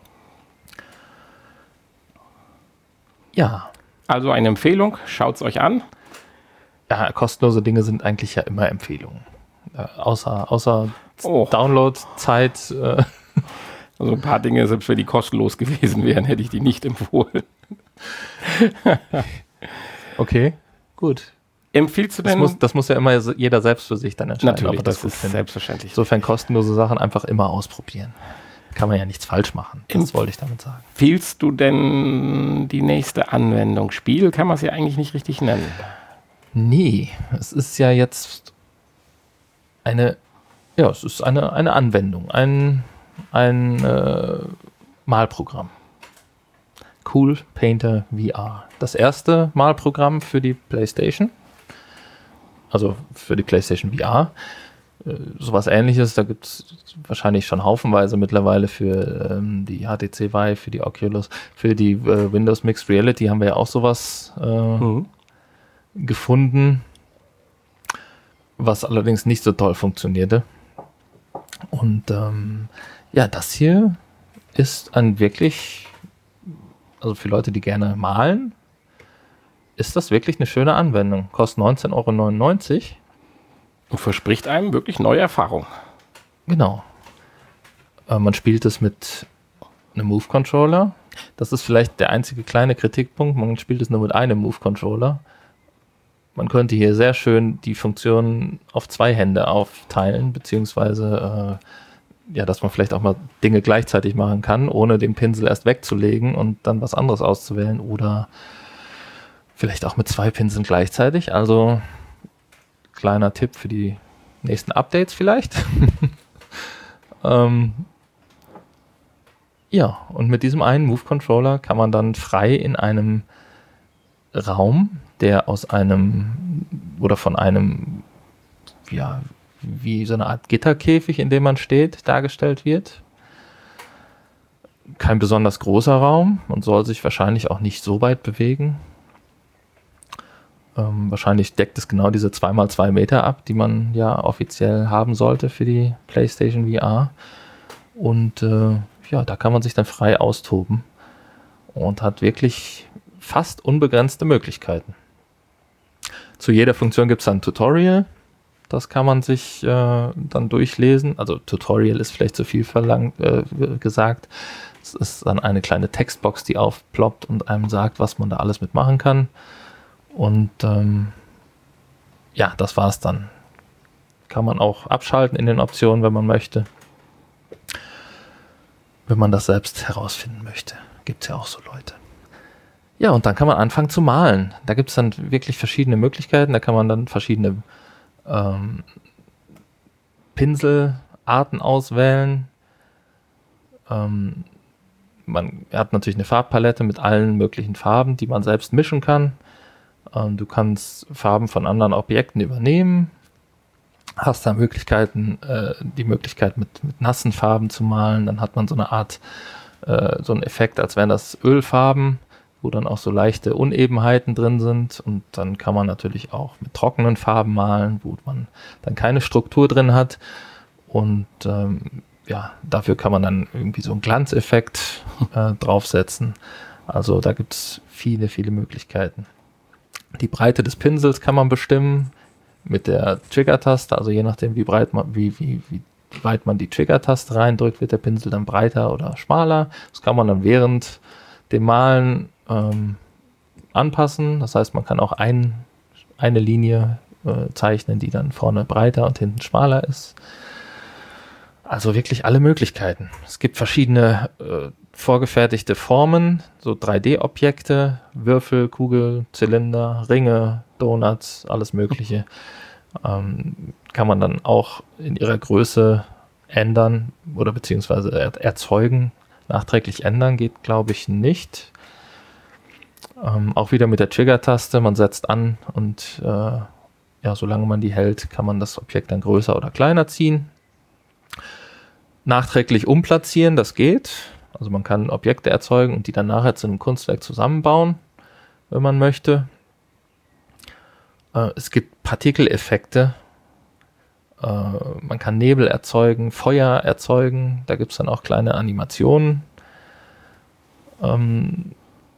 Ja. Also eine Empfehlung, schaut es euch an. Ja, kostenlose Dinge sind eigentlich ja immer Empfehlungen. Äh, außer außer Oh. Download-Zeit. Äh, Also ein paar Dinge, selbst wenn die kostenlos gewesen wären, hätte ich die nicht empfohlen. okay, gut. Empfiehlst du Das denn? muss, das muss ja immer jeder selbst für sich dann entscheiden. Natürlich, ob er das, gut ist findet. selbstverständlich. Insofern kostenlose Sachen einfach immer ausprobieren. Kann man ja nichts falsch machen. Das Empf- wollte ich damit sagen. Empfiehlst du denn die nächste Anwendung? Spiel kann man es ja eigentlich nicht richtig nennen. Nee, es ist ja jetzt eine, ja, es ist eine, eine Anwendung, ein, ein äh, Malprogramm. Cool Painter V R. Das erste Malprogramm für die PlayStation. Also für die PlayStation V R. Äh, sowas Ähnliches, da gibt es wahrscheinlich schon haufenweise mittlerweile für ähm, die H T C Vive, für die Oculus, für die äh, Windows Mixed Reality haben wir ja auch sowas äh, Mhm. gefunden, was allerdings nicht so toll funktionierte. Und ähm, ja, das hier ist ein wirklich, also für Leute, die gerne malen, ist das wirklich eine schöne Anwendung. Kostet neunzehn Euro neunundneunzig. Und verspricht einem wirklich neue Erfahrung. Genau. Äh, man spielt es mit einem Move-Controller. Das ist vielleicht der einzige kleine Kritikpunkt. Man spielt es nur mit einem Move-Controller. Man könnte hier sehr schön die Funktionen auf zwei Hände aufteilen, beziehungsweise äh, ja, dass man vielleicht auch mal Dinge gleichzeitig machen kann, ohne den Pinsel erst wegzulegen und dann was anderes auszuwählen, oder vielleicht auch mit zwei Pinseln gleichzeitig. Also kleiner Tipp für die nächsten Updates vielleicht. ähm, ja, und mit diesem einen Move-Controller kann man dann frei in einem Raum, der aus einem oder von einem, ja, wie so eine Art Gitterkäfig, in dem man steht, dargestellt wird. Kein besonders großer Raum und soll sich wahrscheinlich auch nicht so weit bewegen. Ähm, wahrscheinlich deckt es genau diese zwei mal zwei Meter ab, die man ja offiziell haben sollte für die PlayStation V R. Und äh, ja, da kann man sich dann frei austoben und hat wirklich fast unbegrenzte Möglichkeiten. Zu jeder Funktion gibt es ein Tutorial. Das kann man sich äh, dann durchlesen. Also Tutorial ist vielleicht zu viel verlangt, äh, gesagt. Es ist dann eine kleine Textbox, die aufploppt und einem sagt, was man da alles mitmachen kann. Und ähm, ja, das war's dann. Kann man auch abschalten in den Optionen, wenn man möchte. Wenn man das selbst herausfinden möchte. Gibt es ja auch so Leute. Ja, und dann kann man anfangen zu malen. Da gibt es dann wirklich verschiedene Möglichkeiten. Da kann man dann verschiedene ähm, Pinselarten auswählen. Ähm, man hat natürlich eine Farbpalette mit allen möglichen Farben, die man selbst mischen kann. Ähm, du kannst Farben von anderen Objekten übernehmen. Hast da Möglichkeiten, äh, die Möglichkeit mit, mit nassen Farben zu malen. Dann hat man so eine Art, äh, so einen Effekt, als wären das Ölfarben, wo dann auch so leichte Unebenheiten drin sind, und dann kann man natürlich auch mit trockenen Farben malen, wo man dann keine Struktur drin hat, und ähm, ja, dafür kann man dann irgendwie so einen Glanzeffekt äh, draufsetzen. Also da gibt es viele, viele Möglichkeiten. Die Breite des Pinsels kann man bestimmen mit der Trigger-Taste, also je nachdem, wie breit man, wie, wie, wie weit man die Trigger-Taste reindrückt, wird der Pinsel dann breiter oder schmaler. Das kann man dann während dem Malen ähm, anpassen. Das heißt, man kann auch ein, eine Linie äh, zeichnen, die dann vorne breiter und hinten schmaler ist. Also wirklich alle Möglichkeiten. Es gibt verschiedene äh, vorgefertigte Formen, so drei D-Objekte, Würfel, Kugel, Zylinder, Ringe, Donuts, alles Mögliche. Ähm, kann man dann auch in ihrer Größe ändern oder beziehungsweise er erzeugen. Nachträglich ändern geht, glaube ich, nicht. Ähm, auch wieder mit der Trigger-Taste, man setzt an und äh, ja, solange man die hält, kann man das Objekt dann größer oder kleiner ziehen. Nachträglich umplatzieren, das geht. Also man kann Objekte erzeugen und die dann nachher zu einem Kunstwerk zusammenbauen, wenn man möchte. Äh, es gibt Partikeleffekte. Äh, man kann Nebel erzeugen, Feuer erzeugen. Da gibt es dann auch kleine Animationen. Ähm,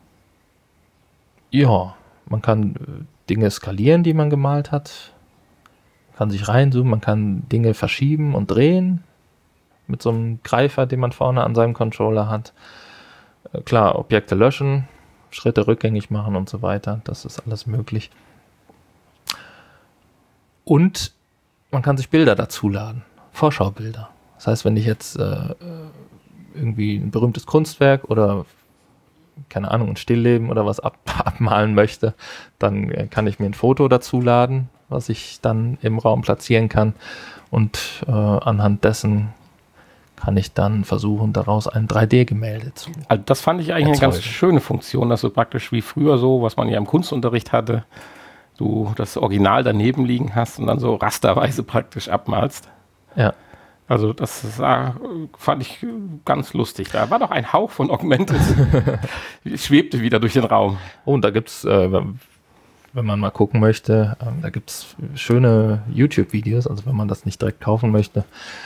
ja, man kann Dinge skalieren, die man gemalt hat. Man kann sich reinzoomen, man kann Dinge verschieben und drehen. Mit so einem Greifer, den man vorne an seinem Controller hat. Äh, klar, Objekte löschen, Schritte rückgängig machen und so weiter. Das ist alles möglich. Und man kann sich Bilder dazuladen. Vorschaubilder. Das heißt, wenn ich jetzt äh, irgendwie ein berühmtes Kunstwerk oder keine Ahnung, ein Stillleben oder was ab, abmalen möchte, dann äh, kann ich mir ein Foto dazuladen, was ich dann im Raum platzieren kann. Und äh, anhand dessen kann ich dann versuchen, daraus ein drei D-Gemälde zu Also das fand ich eigentlich erzeugen. Eine ganz schöne Funktion, dass du praktisch wie früher so, was man ja im Kunstunterricht hatte, du das Original daneben liegen hast und dann so rasterweise praktisch abmalst. Ja. Also das sah, fand ich ganz lustig. Da war doch ein Hauch von Augmented. Schwebte wieder durch den Raum. Oh, und da gibt es, äh, wenn man mal gucken möchte, äh, da gibt es schöne YouTube-Videos, also wenn man das nicht direkt kaufen möchte,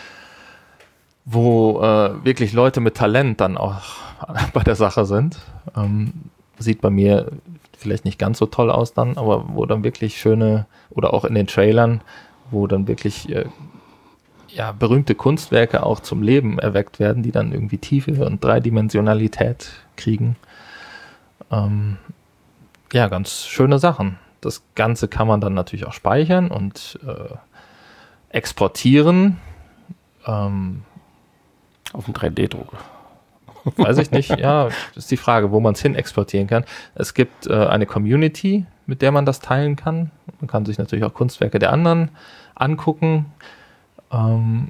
wo äh, wirklich Leute mit Talent dann auch bei der Sache sind. Ähm, sieht bei mir vielleicht nicht ganz so toll aus dann, aber wo dann wirklich schöne, oder auch in den Trailern, wo dann wirklich äh, ja, berühmte Kunstwerke auch zum Leben erweckt werden, die dann irgendwie Tiefe und Dreidimensionalität kriegen. Ähm, ja, ganz schöne Sachen. Das Ganze kann man dann natürlich auch speichern und äh, exportieren. Ähm, Auf dem drei D-Drucker. Weiß ich nicht, ja, ist die Frage, wo man es hin exportieren kann. Es gibt äh, eine Community, mit der man das teilen kann. Man kann sich natürlich auch Kunstwerke der anderen angucken. Ähm,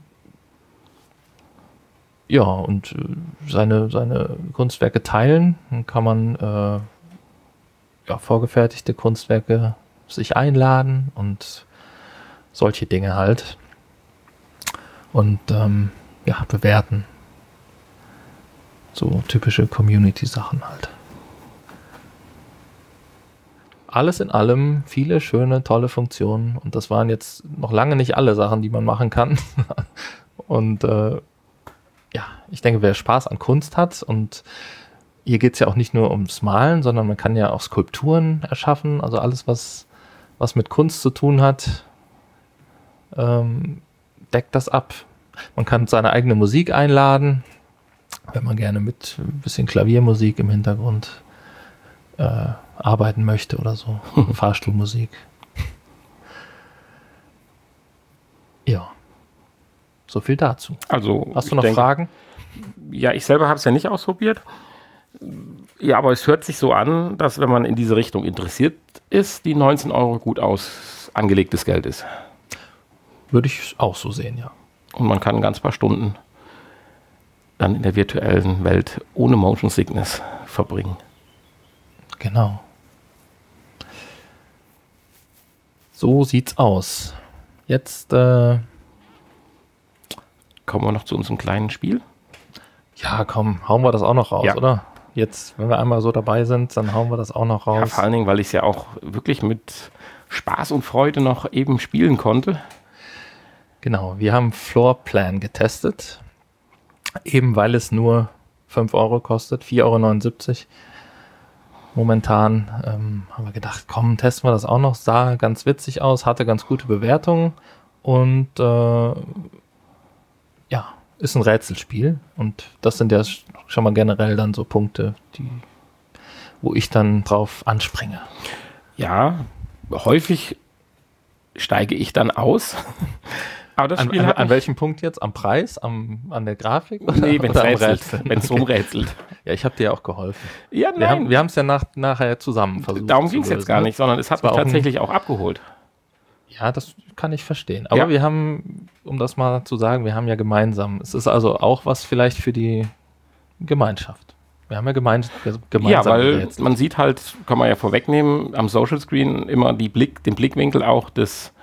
ja, und äh, seine, seine Kunstwerke teilen. Dann kann man äh, ja, vorgefertigte Kunstwerke sich einladen und solche Dinge halt. Und ähm, ja, bewerten. So typische Community-Sachen halt. Alles in allem viele schöne, tolle Funktionen. Und das waren jetzt noch lange nicht alle Sachen, die man machen kann. Und äh, ja, ich denke, wer Spaß an Kunst hat, und hier geht es ja auch nicht nur ums Malen, sondern man kann ja auch Skulpturen erschaffen. Also alles, was, was mit Kunst zu tun hat, ähm, deckt das ab. Man kann seine eigene Musik einladen, wenn man gerne mit ein bisschen Klaviermusik im Hintergrund äh, arbeiten möchte oder so. Fahrstuhlmusik. Ja. So viel dazu. Also, hast du noch denke, Fragen? Ja, ich selber habe es ja nicht ausprobiert. Ja, aber es hört sich so an, dass, wenn man in diese Richtung interessiert ist, die neunzehn Euro gut aus angelegtes Geld ist. Würde ich auch so sehen, ja. Und man kann ein ganz paar Stunden dann in der virtuellen Welt ohne Motion Sickness verbringen. Genau. So sieht's aus. Jetzt äh, kommen wir noch zu unserem kleinen Spiel. Ja, komm, hauen wir das auch noch raus, ja. Oder? Jetzt, wenn wir einmal so dabei sind, dann hauen wir das auch noch raus. Ja, vor allen Dingen, weil ich es ja auch wirklich mit Spaß und Freude noch eben spielen konnte. Genau, wir haben Floorplan getestet, eben weil es nur fünf Euro kostet, vier Euro neunundsiebzig. Momentan ähm, haben wir gedacht, komm, testen wir das auch noch. Sah ganz witzig aus, hatte ganz gute Bewertungen und äh, ja, ist ein Rätselspiel. Und das sind ja schon mal generell dann so Punkte, die, wo ich dann drauf anspringe. Ja, häufig steige ich dann aus. Aber das an, Spiel an, hat an welchem Punkt jetzt? Am Preis? Am, an der Grafik? Oder, nee, wenn oder es okay. rumrätselt. Ja, ich habe dir ja auch geholfen. Ja, nein. Wir haben wir es ja nach, nachher zusammen versucht. Darum ging es jetzt gar nicht, sondern es hat mich auch tatsächlich auch abgeholt. Ja, das kann ich verstehen. Aber ja. wir haben, um das mal zu sagen, wir haben ja gemeinsam. Es ist also auch was vielleicht für die Gemeinschaft. Wir haben ja gemein, gemeinsam. Ja, weil jetzt. Man sieht halt, kann man ja vorwegnehmen, am Social Screen immer die Blick, den Blickwinkel auch des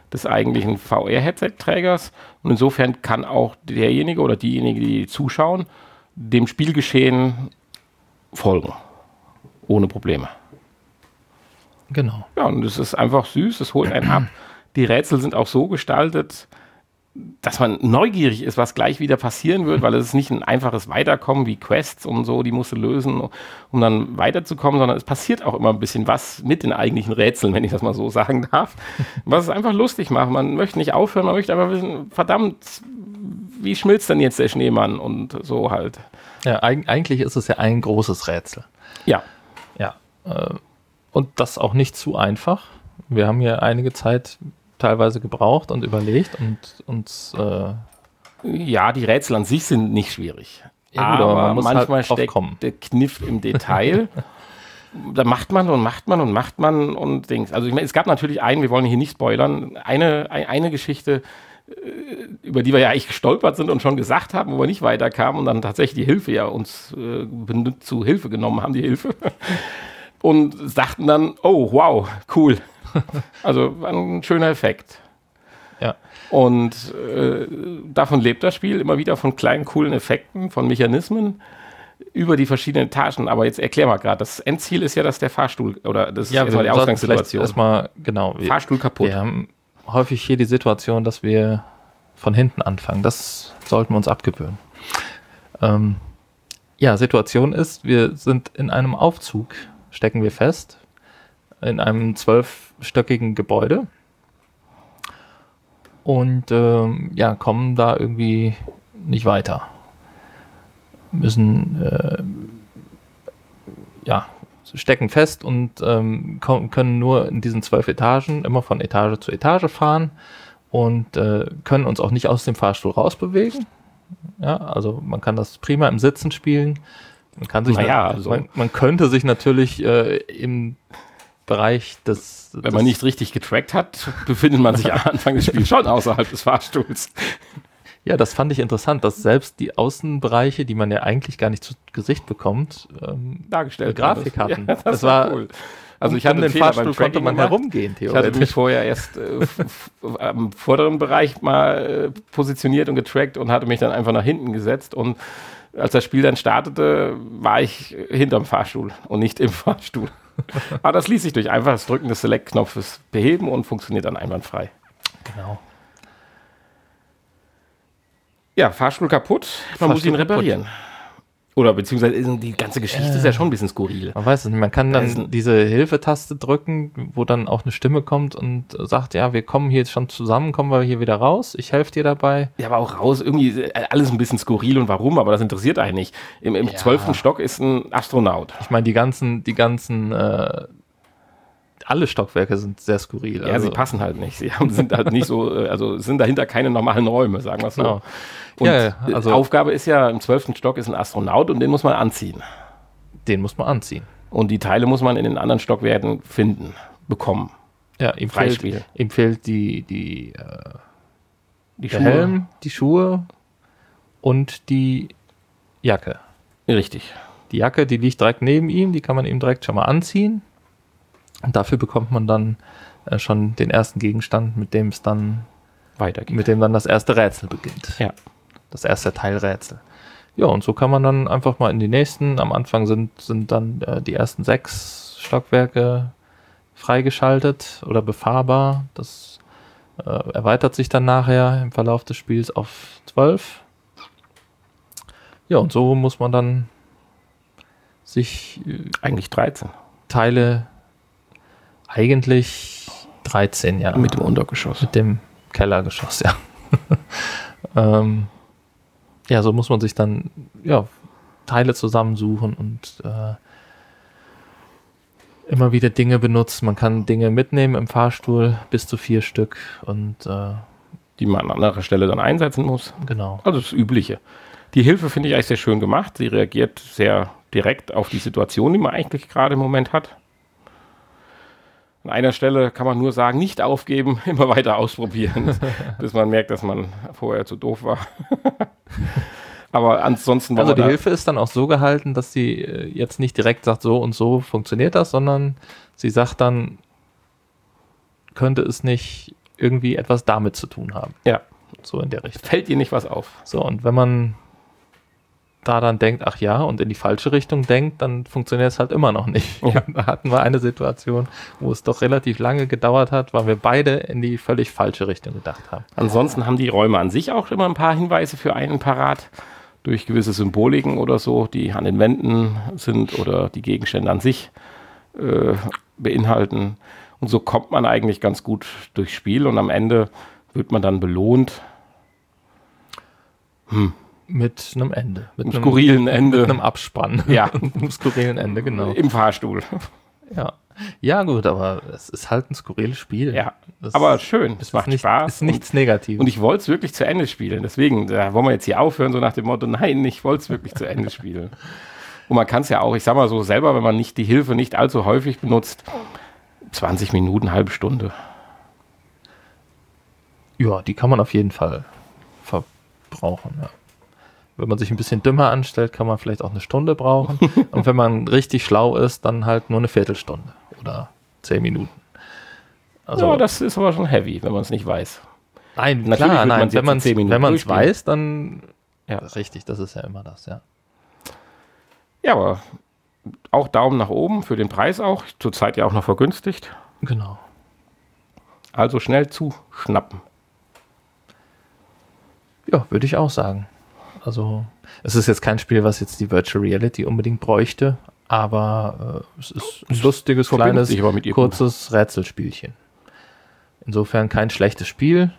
des eigentlichen V R-Headset-Trägers. Und insofern kann auch derjenige oder diejenige, die zuschauen, dem Spielgeschehen folgen. Ohne Probleme. Genau. Ja, und es ist einfach süß, es holt einen ab. Die Rätsel sind auch so gestaltet, dass man neugierig ist, was gleich wieder passieren wird, weil es ist nicht ein einfaches Weiterkommen wie Quests und so, die musst du lösen, um dann weiterzukommen, sondern es passiert auch immer ein bisschen was mit den eigentlichen Rätseln, wenn ich das mal so sagen darf, was es einfach lustig macht. Man möchte nicht aufhören, man möchte einfach wissen, verdammt, wie schmilzt denn jetzt der Schneemann und so halt. Ja, eig- eigentlich ist es ja ein großes Rätsel. Ja. Ja. Äh, und das auch nicht zu einfach. Wir haben hier einige Zeit teilweise gebraucht und überlegt und uns äh ja, die Rätsel an sich sind nicht schwierig. Ja, gut, aber aber man muss manchmal halt drauf steckt kommen. der Kniff im Detail. Da macht man und macht man und macht man und Dings. Also ich meine, es gab natürlich einen, wir wollen hier nicht spoilern, eine, ein, eine Geschichte, über die wir ja eigentlich gestolpert sind und schon gesagt haben, wo wir nicht weiterkamen und dann tatsächlich die Hilfe ja uns äh, zu Hilfe genommen haben, die Hilfe. Und sagten dann, oh, wow, cool. Also war ein schöner Effekt. Ja. Und äh, davon lebt das Spiel, immer wieder von kleinen, coolen Effekten, von Mechanismen über die verschiedenen Etagen. Aber jetzt erklär mal gerade, das Endziel ist ja, dass der Fahrstuhl, oder das Ja, ist erstmal die Ausgangssituation. Erstmal, genau. Wir, Fahrstuhl kaputt. Wir haben häufig hier die Situation, dass wir von hinten anfangen. Das sollten wir uns abgewöhnen. Ähm, ja, Situation ist, wir sind in einem Aufzug, stecken wir fest, in einem zwölfstöckigen Gebäude und ähm, ja, kommen da irgendwie nicht weiter. Müssen äh, ja, stecken fest und ähm, können nur in diesen zwölf Etagen immer von Etage zu Etage fahren und äh, können uns auch nicht aus dem Fahrstuhl rausbewegen. Ja, also man kann das prima im Sitzen spielen. Man kann sich naja, na- also man, man könnte sich natürlich äh, im Bereich des... Wenn man nicht richtig getrackt hat, befindet man sich am Anfang des Spiels schon außerhalb des Fahrstuhls. Ja, das fand ich interessant, dass selbst die Außenbereiche, die man ja eigentlich gar nicht zu Gesicht bekommt, ähm, dargestellt Grafik das. hatten. Ja, das, das war war cool. Also um, ich hatte um den Fehler Fahrstuhl beim konnte Tracking man gemacht. herumgehen, Ich hatte mich theoretisch. vorher erst äh, f- f- am vorderen Bereich mal äh, positioniert und getrackt und hatte mich dann einfach nach hinten gesetzt und als das Spiel dann startete, war ich hinterm Fahrstuhl und nicht im Fahrstuhl. Aber das ließ sich durch einfaches Drücken des Select-Knopfes beheben und funktioniert dann einwandfrei. Genau. Ja, Fahrstuhl kaputt, man Fahrstuhl muss ihn reparieren. Oder beziehungsweise ist die ganze Geschichte Äh. ist ja schon ein bisschen skurril. Man weiß es nicht, man kann dann Also- diese Hilfetaste drücken, wo dann auch eine Stimme kommt und sagt, ja, wir kommen hier jetzt schon zusammen, kommen wir hier wieder raus, ich helfe dir dabei. Ja, aber auch raus, irgendwie ist alles ein bisschen skurril und warum, aber das interessiert einen nicht. Im, im Ja. zwölften Stock ist ein Astronaut. Ich meine, die ganzen, die ganzen, äh, alle Stockwerke sind sehr skurril. Ja, sie passen halt nicht. Sie haben, sind halt nicht so, äh, also sind dahinter keine normalen Räume, sagen wir es so. Genau. Und Ja, ja, also- äh, Aufgabe ist ja, im zwölften Stock ist ein Astronaut und den muss man anziehen. Den muss man anziehen. Und die Teile muss man in den anderen Stockwerken finden, bekommen. Ja, ihm fehlt, Freispiel. ihm fehlt die, die, äh, Die der Helm, die Schuhe und die Jacke. Richtig. Die Jacke, die liegt direkt neben ihm, die kann man ihm direkt schon mal anziehen. Und dafür bekommt man dann äh, schon den ersten Gegenstand, mit dem es dann, Weitergeht. mit dem dann das erste Rätsel beginnt. Ja. Das erste Teilrätsel. Ja, und so kann man dann einfach mal in die nächsten. Am Anfang sind, sind dann äh, die ersten sechs Stockwerke freigeschaltet oder befahrbar. Das äh, erweitert sich dann nachher im Verlauf des Spiels auf zwölf. Ja, und so muss man dann sich äh, Eigentlich dreizehn. Teile, eigentlich dreizehn, ja. Mit dem Untergeschoss. Mit dem Kellergeschoss, ja. ähm, ja, so muss man sich dann ja, Teile zusammensuchen und äh, immer wieder Dinge benutzen. Man kann Dinge mitnehmen im Fahrstuhl, bis zu vier Stück und äh, Die man an anderer Stelle dann einsetzen muss. genau. Also das Übliche. Die Hilfe finde ich eigentlich sehr schön gemacht. Sie reagiert sehr direkt auf die Situation, die man eigentlich gerade im Moment hat. An einer Stelle kann man nur sagen, nicht aufgeben, immer weiter ausprobieren, bis man merkt, dass man vorher zu doof war. Aber ansonsten war Also man die da- Hilfe ist dann auch so gehalten, dass sie äh, jetzt nicht direkt sagt, so und so funktioniert das, sondern sie sagt dann, könnte es nicht irgendwie etwas damit zu tun haben. Ja. So in der Richtung. Fällt dir nicht was auf? So, und wenn man da dann denkt, ach ja, und in die falsche Richtung denkt, dann funktioniert es halt immer noch nicht. Ja. Da hatten wir eine Situation, wo es doch relativ lange gedauert hat, weil wir beide in die völlig falsche Richtung gedacht haben. Ansonsten haben die Räume an sich auch immer ein paar Hinweise für einen parat, durch gewisse Symboliken oder so, die an den Wänden sind oder die Gegenstände an sich äh, beinhalten. Und so kommt man eigentlich ganz gut durchs Spiel und am Ende wird man dann belohnt. Hm. Mit einem Ende. Mit einem skurrilen Ende. Mit einem Abspann. Ja. Mit einem skurrilen Ende, genau. Im Fahrstuhl. Ja. Ja, gut, aber es ist halt ein skurriles Spiel. Ja. Das aber schön. Es macht nicht, Spaß. Ist nichts Negatives. Und ich wollte es wirklich zu Ende spielen. Deswegen, da wollen wir jetzt hier aufhören, so nach dem Motto, nein, ich wollte es wirklich zu Ende spielen. Und man kann es ja auch, ich sag mal so, selber, wenn man nicht die Hilfe nicht allzu häufig benutzt, zwanzig Minuten, halbe Stunde. Ja, die kann man auf jeden Fall verbrauchen, ja. Wenn man sich ein bisschen dümmer anstellt, kann man vielleicht auch eine Stunde brauchen. Und wenn man richtig schlau ist, dann halt nur eine Viertelstunde oder zehn Minuten. Also, ja, das ist aber schon heavy, wenn man es nicht weiß. Nein, natürlich klar, nein, wenn man es wenn man es weiß, dann ja, richtig, das ist ja immer das, ja. Ja, aber auch Daumen nach oben für den Preis auch. Zurzeit ja auch noch vergünstigt. Genau. Also schnell zuschnappen. Ja, würde ich auch sagen. Also, es ist jetzt kein Spiel, was jetzt die Virtual Reality unbedingt bräuchte, aber äh, es ist ein lustiges, kleines, kurzes Rätselspielchen. Insofern kein schlechtes Spiel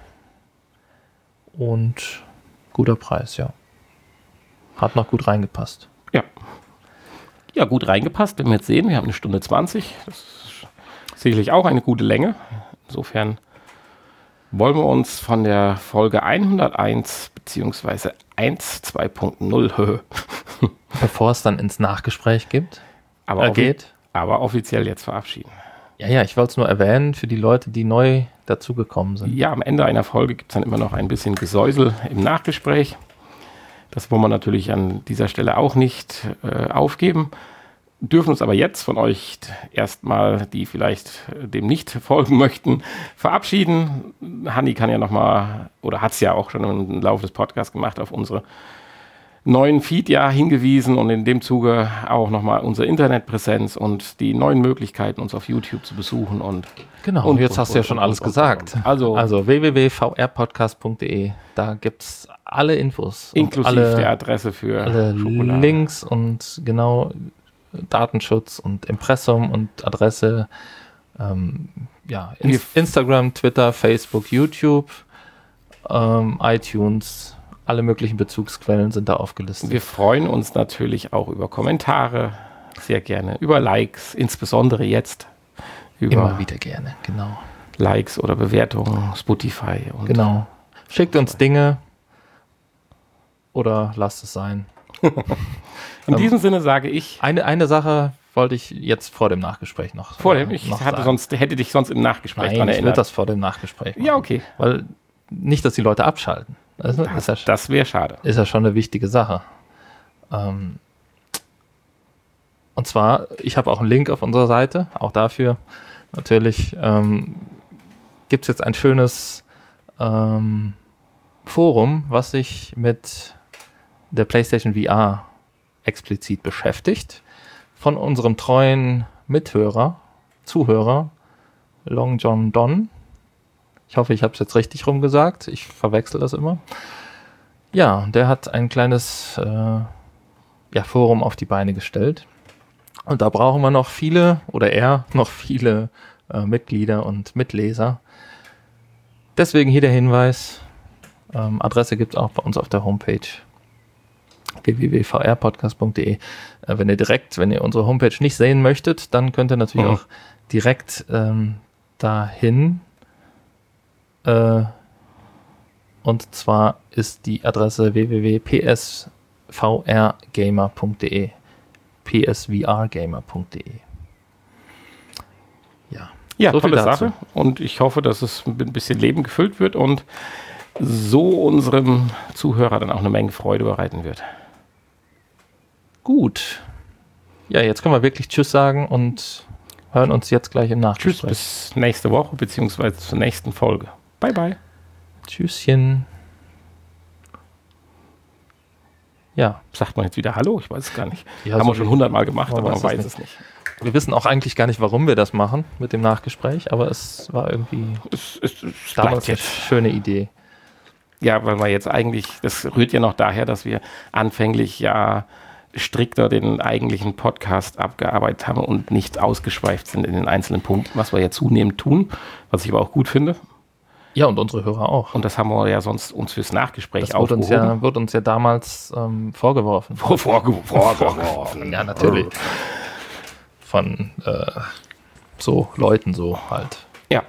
und guter Preis, ja. Hat noch gut reingepasst. Ja. Ja, gut reingepasst, wenn wir jetzt sehen, wir haben eine Stunde zwanzig. Das ist sicherlich auch eine gute Länge. Insofern wollen wir uns von der Folge hunderteins beziehungsweise eins zwei Punkt null bevor es dann ins Nachgespräch gibt, aber, äh, geht. aber offiziell jetzt verabschieden. Ja, ja, ich wollte es nur erwähnen für die Leute, die neu dazugekommen sind. Ja, am Ende einer Folge gibt es dann immer noch ein bisschen Gesäusel im Nachgespräch. Das wollen wir natürlich an dieser Stelle auch nicht äh, aufgeben. Dürfen uns aber jetzt von euch erstmal, die vielleicht dem nicht folgen möchten, verabschieden. Hanni kann ja nochmal, oder hat es ja auch schon im Laufe des Podcasts gemacht, auf unsere neuen Feed ja hingewiesen und in dem Zuge auch nochmal unsere Internetpräsenz und die neuen Möglichkeiten, uns auf YouTube zu besuchen. Und genau, und jetzt und, hast du ja schon und, alles und, gesagt. Also, also w w w punkt v r podcast punkt d e, da gibt es alle Infos. Inklusive alle, der Adresse für alle Links und genau Datenschutz und Impressum und Adresse, ähm, ja, in, Instagram, Twitter, Facebook, YouTube, ähm, iTunes, alle möglichen Bezugsquellen sind da aufgelistet. Wir freuen uns natürlich auch über Kommentare, sehr gerne, über Likes, insbesondere jetzt. Über Immer wieder gerne, genau. Likes oder Bewertungen, Spotify. Und genau. Schickt uns Dinge oder lasst es sein. In diesem ähm, Sinne sage ich... Eine, eine Sache wollte ich jetzt vor dem Nachgespräch noch Vor dem? Ich noch hatte sonst, hätte dich sonst im Nachgespräch Nein, dran erinnert. Ich will das vor dem Nachgespräch machen. Ja, okay. Weil nicht, dass die Leute abschalten. Also, das ja, das wäre schade. Ist ja schon eine wichtige Sache. Ähm, und zwar, ich habe auch einen Link auf unserer Seite, auch dafür. Natürlich ähm, gibt es jetzt ein schönes ähm, Forum, was sich mit der PlayStation V R explizit beschäftigt, von unserem treuen Mithörer, Zuhörer, Long John Don. Ich hoffe, ich habe es jetzt richtig rumgesagt. Ich verwechsel das immer. Ja, der hat ein kleines äh, ja, Forum auf die Beine gestellt. Und da brauchen wir noch viele, oder er noch viele äh, Mitglieder und Mitleser. Deswegen hier der Hinweis. Ähm, Adresse gibt es auch bei uns auf der Homepage w w w punkt v r podcast punkt d e. Äh, wenn ihr direkt, wenn ihr unsere Homepage nicht sehen möchtet, dann könnt ihr natürlich mhm. auch direkt ähm, dahin. Äh, und zwar ist die Adresse w w w punkt p s v r gamer punkt d e. p s v r gamer punkt d e. Ja, ja, so tolle Sache. Und ich hoffe, dass es mit ein bisschen Leben gefüllt wird und so unserem Zuhörer dann auch eine Menge Freude bereiten wird. Gut. Ja, jetzt können wir wirklich Tschüss sagen und hören uns jetzt gleich im Nachgespräch. Tschüss, bis nächste Woche, beziehungsweise zur nächsten Folge. Bye, bye. Tschüsschen. Ja. Sagt man jetzt wieder Hallo? Ich weiß es gar nicht. Ja, Haben so wir schon wie- hundertmal gemacht, man aber man weiß weiß es es nicht. Wir wissen auch eigentlich gar nicht, warum wir das machen mit dem Nachgespräch, aber es war irgendwie Es, es, es damals bleibt eine jetzt. schöne Idee. Ja, weil wir jetzt eigentlich, das rührt ja noch daher, dass wir anfänglich ja strikter den eigentlichen Podcast abgearbeitet haben und nicht ausgeschweift sind in den einzelnen Punkten, was wir ja zunehmend tun, was ich aber auch gut finde. Ja, und unsere Hörer auch. Und das haben wir ja sonst uns fürs Nachgespräch Das wird uns, aufgehoben. ja, wird uns ja damals ähm, vorgeworfen. Vor, vorge vorgeworfen. Ja, natürlich. Von äh, so Leuten so halt. Ja.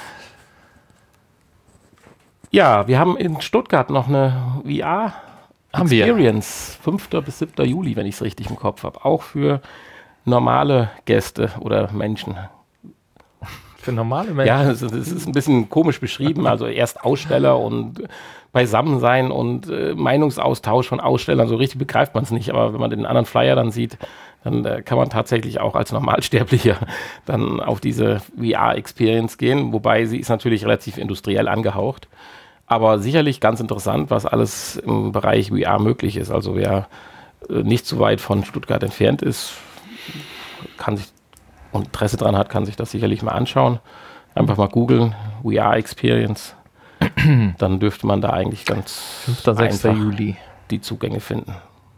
Ja, wir haben in Stuttgart noch eine V R Haben wir. Experience, fünfter bis siebter Juli, wenn ich es richtig im Kopf habe. Auch für normale Gäste oder Menschen. Für normale Menschen. Ja, es, es ist ein bisschen komisch beschrieben. Also erst Aussteller und Beisammensein und äh, Meinungsaustausch von Ausstellern. So richtig begreift man es nicht. Aber wenn man den anderen Flyer dann sieht, dann äh, kann man tatsächlich auch als Normalsterblicher dann auf diese V R-Experience gehen. Wobei sie ist natürlich relativ industriell angehaucht. Aber sicherlich ganz interessant, was alles im Bereich V R möglich ist. Also wer äh, nicht so weit von Stuttgart entfernt ist, kann sich und Interesse dran hat, kann sich das sicherlich mal anschauen. Einfach mal googeln, V R-Experience. Dann dürfte man da eigentlich ganz fünfter, sechster einfach Juli. die Zugänge finden.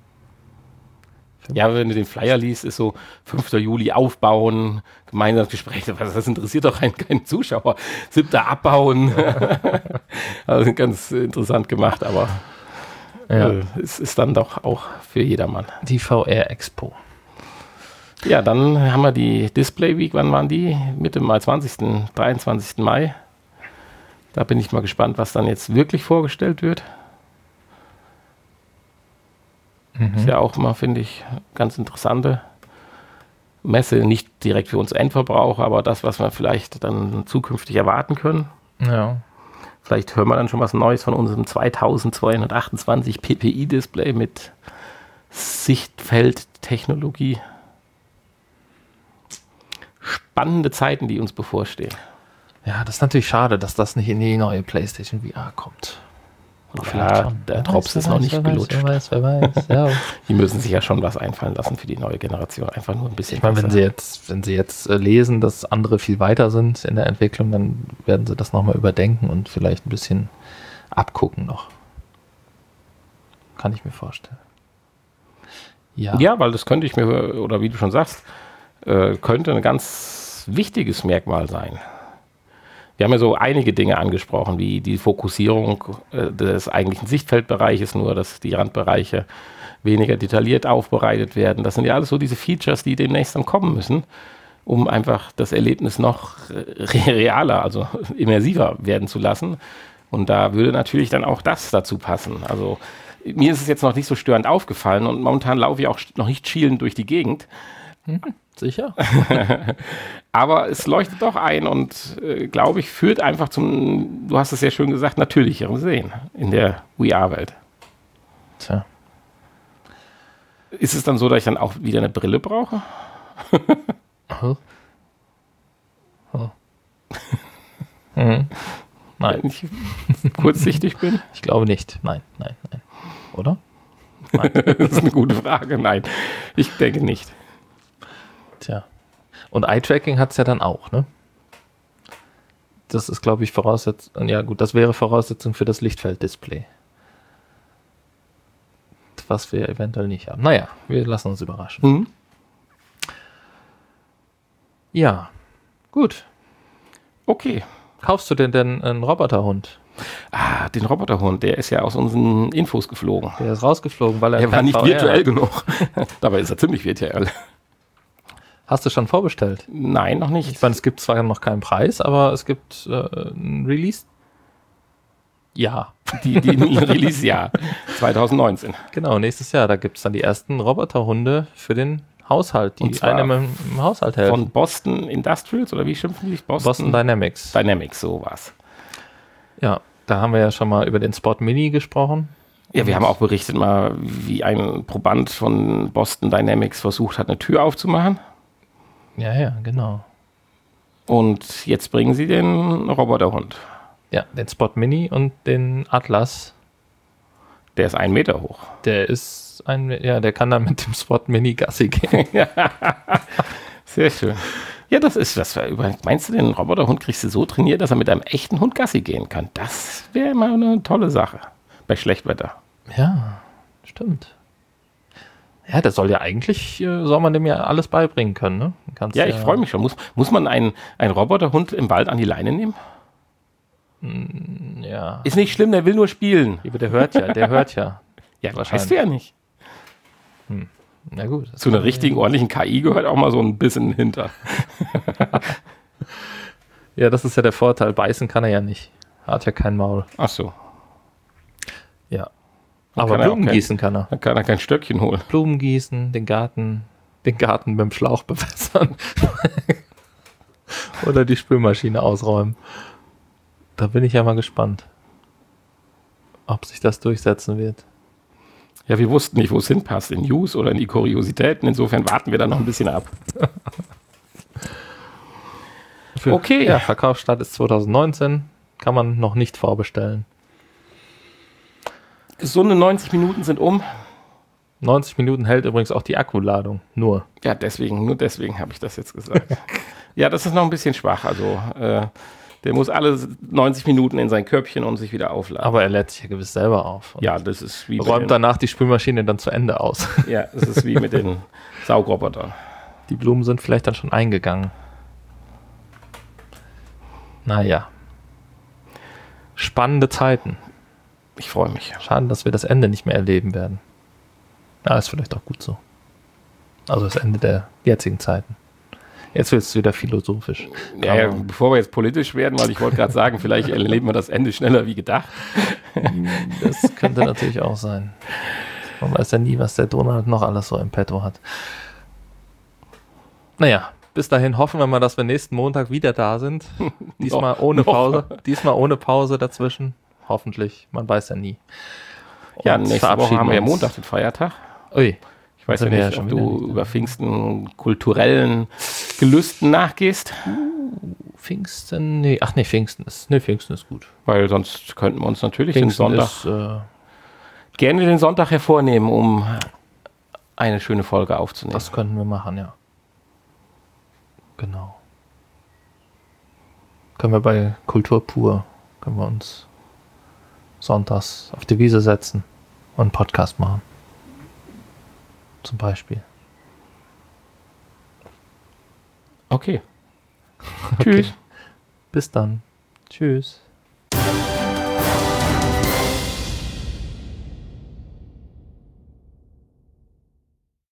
Ja, wenn du den Flyer liest, ist so fünfter Juli aufbauen, gemeinsames Gespräch, das interessiert doch keinen, keinen Zuschauer. siebter abbauen. Also ganz interessant gemacht, aber Ja. äh, es ist dann doch auch für jedermann. Die V R-Expo. Ja, dann haben wir die Display Week. Wann waren die? Mitte Mai, zwanzigsten, dreiundzwanzigsten Mai. Da bin ich mal gespannt, was dann jetzt wirklich vorgestellt wird. Ist ja auch mal, finde ich, ganz interessante Messe. Nicht direkt für uns Endverbraucher, aber das, was wir vielleicht dann zukünftig erwarten können. Ja. Vielleicht hören wir dann schon was Neues von unserem zweitausendzweihundertachtundzwanzig P P I-Display mit Sichtfeldtechnologie. Spannende Zeiten, die uns bevorstehen. Ja, das ist natürlich schade, dass das nicht in die neue PlayStation V R kommt. Und Ja, vielleicht schon. Der Wer Drops weiß, ist wer noch weiß, nicht wer gelutscht. Weiß, wer weiß, wer weiß. Ja. Die müssen sich ja schon was einfallen lassen für die neue Generation. Einfach nur ein bisschen. Ich meine, wenn besser. sie jetzt, wenn sie jetzt äh, lesen, dass andere viel weiter sind in der Entwicklung, dann werden sie das nochmal überdenken und vielleicht ein bisschen abgucken noch. Kann ich mir vorstellen. Ja. Ja, weil das könnte ich mir, oder wie du schon sagst, äh, könnte ein ganz wichtiges Merkmal sein. Wir haben ja so einige Dinge angesprochen, wie die Fokussierung äh, des eigentlichen Sichtfeldbereiches, nur dass die Randbereiche weniger detailliert aufbereitet werden. Das sind ja alles so diese Features, die demnächst dann kommen müssen, um einfach das Erlebnis noch re- realer, also immersiver werden zu lassen. Und da würde natürlich dann auch das dazu passen. Also mir ist es jetzt noch nicht so störend aufgefallen und momentan laufe ich auch noch nicht schielend durch die Gegend. Sicher? Aber es leuchtet doch ein und, äh, glaube ich, führt einfach zum, du hast es ja schön gesagt, natürlicheren Sehen in der V R-Welt. Tja. Ist es dann so, dass ich dann auch wieder eine Brille brauche? Oh. Oh. Mhm. Nein, Wenn ich kurzsichtig bin? ich glaube nicht. Nein, nein, nein. Oder? Nein. Das ist eine gute Frage. Nein, ich denke nicht. Tja. Und Eye-Tracking hat es ja dann auch, ne? Das ist, glaube ich, Voraussetzung. Ja, gut, das wäre Voraussetzung für das Lichtfelddisplay. Was wir eventuell nicht haben. Naja, wir lassen uns überraschen. Mhm. Ja, gut. Okay. Kaufst du denn denn einen Roboterhund? Ah, den Roboterhund, der ist ja aus unseren Infos geflogen. Der ist rausgeflogen, weil er Er war kein nicht V R virtuell hat. genug. Dabei ist er ziemlich virtuell. Hast du schon vorbestellt? Nein, noch nicht. Ich meine, es gibt zwar noch keinen Preis, aber es gibt äh, ein Release. Ja, Die, die Release-Jahr zwanzig neunzehn. genau, nächstes Jahr. Da gibt es dann die ersten Roboterhunde für den Haushalt, Und die zwar einem im, im Haushalt helfen. Von Boston Industrials, oder wie schimpfen die sich? Boston Dynamics. Dynamics, so war's. Ja, da haben wir ja schon mal über den Spot Mini gesprochen. Ja, wir haben auch berichtet mal, wie ein Proband von Boston Dynamics versucht hat, eine Tür aufzumachen. Ja, ja, genau. Und jetzt bringen sie den Roboterhund. Ja, den Spot Mini und den Atlas. Der ist einen Meter hoch. Der ist ein, ja, der kann dann mit dem Spot Mini Gassi gehen. Sehr schön. Ja, das ist das. Meinst du, den Roboterhund kriegst du so trainiert, dass er mit einem echten Hund Gassi gehen kann? Das wäre immer eine tolle Sache bei Schlechtwetter. Ja, stimmt. Ja, der soll ja eigentlich, äh, soll man dem ja alles beibringen können, ne? Kannst Ja, ja, ich freue mich schon. Muss, muss man einen, einen Roboterhund im Wald an die Leine nehmen? Ja. Ist nicht schlimm, der will nur spielen. Aber der hört ja, der hört ja. Ja, Wahrscheinlich. weißt du ja nicht. Na gut. Zu einer richtigen, ordentlichen K I gehört auch mal so ein bisschen hinter. Ja, das ist ja der Vorteil. Beißen kann er ja nicht. Hat ja kein Maul. Ach so. Ja. Dann Aber kann er auch Blumen kein- gießen kann er. Dann kann er kein Stöckchen holen. Blumen gießen, den Garten, den Garten mit dem Schlauch bewässern. Oder die Spülmaschine ausräumen. Da bin ich ja mal gespannt, ob sich das durchsetzen wird. Ja, wir wussten nicht, wo es hinpasst. In News oder in die Kuriositäten. Insofern warten wir da noch ein bisschen ab. Für, Okay. Ja, Verkaufsstart ist zwanzig neunzehn. Kann man noch nicht vorbestellen. Gesunde neunzig Minuten sind um. neunzig Minuten hält übrigens auch die Akkuladung. Nur. Ja, deswegen, nur deswegen habe ich das jetzt gesagt. Ja, das ist noch ein bisschen schwach. Also, äh, der muss alle neunzig Minuten in sein Körbchen und sich wieder aufladen. Aber er lädt sich ja gewiss selber auf. Und ja, das ist wie räumt mit danach die Spülmaschine dann zu Ende aus. den, ja, das ist wie mit den Saugrobotern. Die Blumen sind vielleicht dann schon eingegangen. Naja. Spannende Zeiten. Ich freue mich. Schade, dass wir das Ende nicht mehr erleben werden. Ja, ist vielleicht auch gut so. Also das Ende der jetzigen Zeiten. Jetzt wird es wieder philosophisch. Ja, ja, bevor wir jetzt politisch werden, weil ich wollte gerade sagen, vielleicht erleben wir das Ende schneller wie gedacht. Das könnte natürlich auch sein. Man weiß ja nie, was der Donald noch alles so im Petto hat. Naja, bis dahin hoffen wir mal, dass wir nächsten Montag wieder da sind. Diesmal Noch- ohne noch. Pause. Diesmal ohne Pause dazwischen. Hoffentlich. Man weiß ja nie. Ja, Und nächste Woche verabschieden haben wir ja uns. Montag den Feiertag. Ui. Ich weiß ja sind wir nicht, ja ob schon du wieder- über Pfingsten kulturellen Gelüsten nachgehst, Pfingsten? Nee, ach nee, Pfingsten ist, nee, Pfingsten ist gut. weil sonst könnten wir uns natürlich den Pfingsten Sonntag, ist, äh, gerne den Sonntag hervornehmen, um eine schöne Folge aufzunehmen. das könnten wir machen, ja. Genau. Können wir bei Kultur pur, können wir uns sonntags auf die Wiese setzen und einen Podcast machen. Zum Beispiel. Okay. Okay. Tschüss. Bis dann. Tschüss.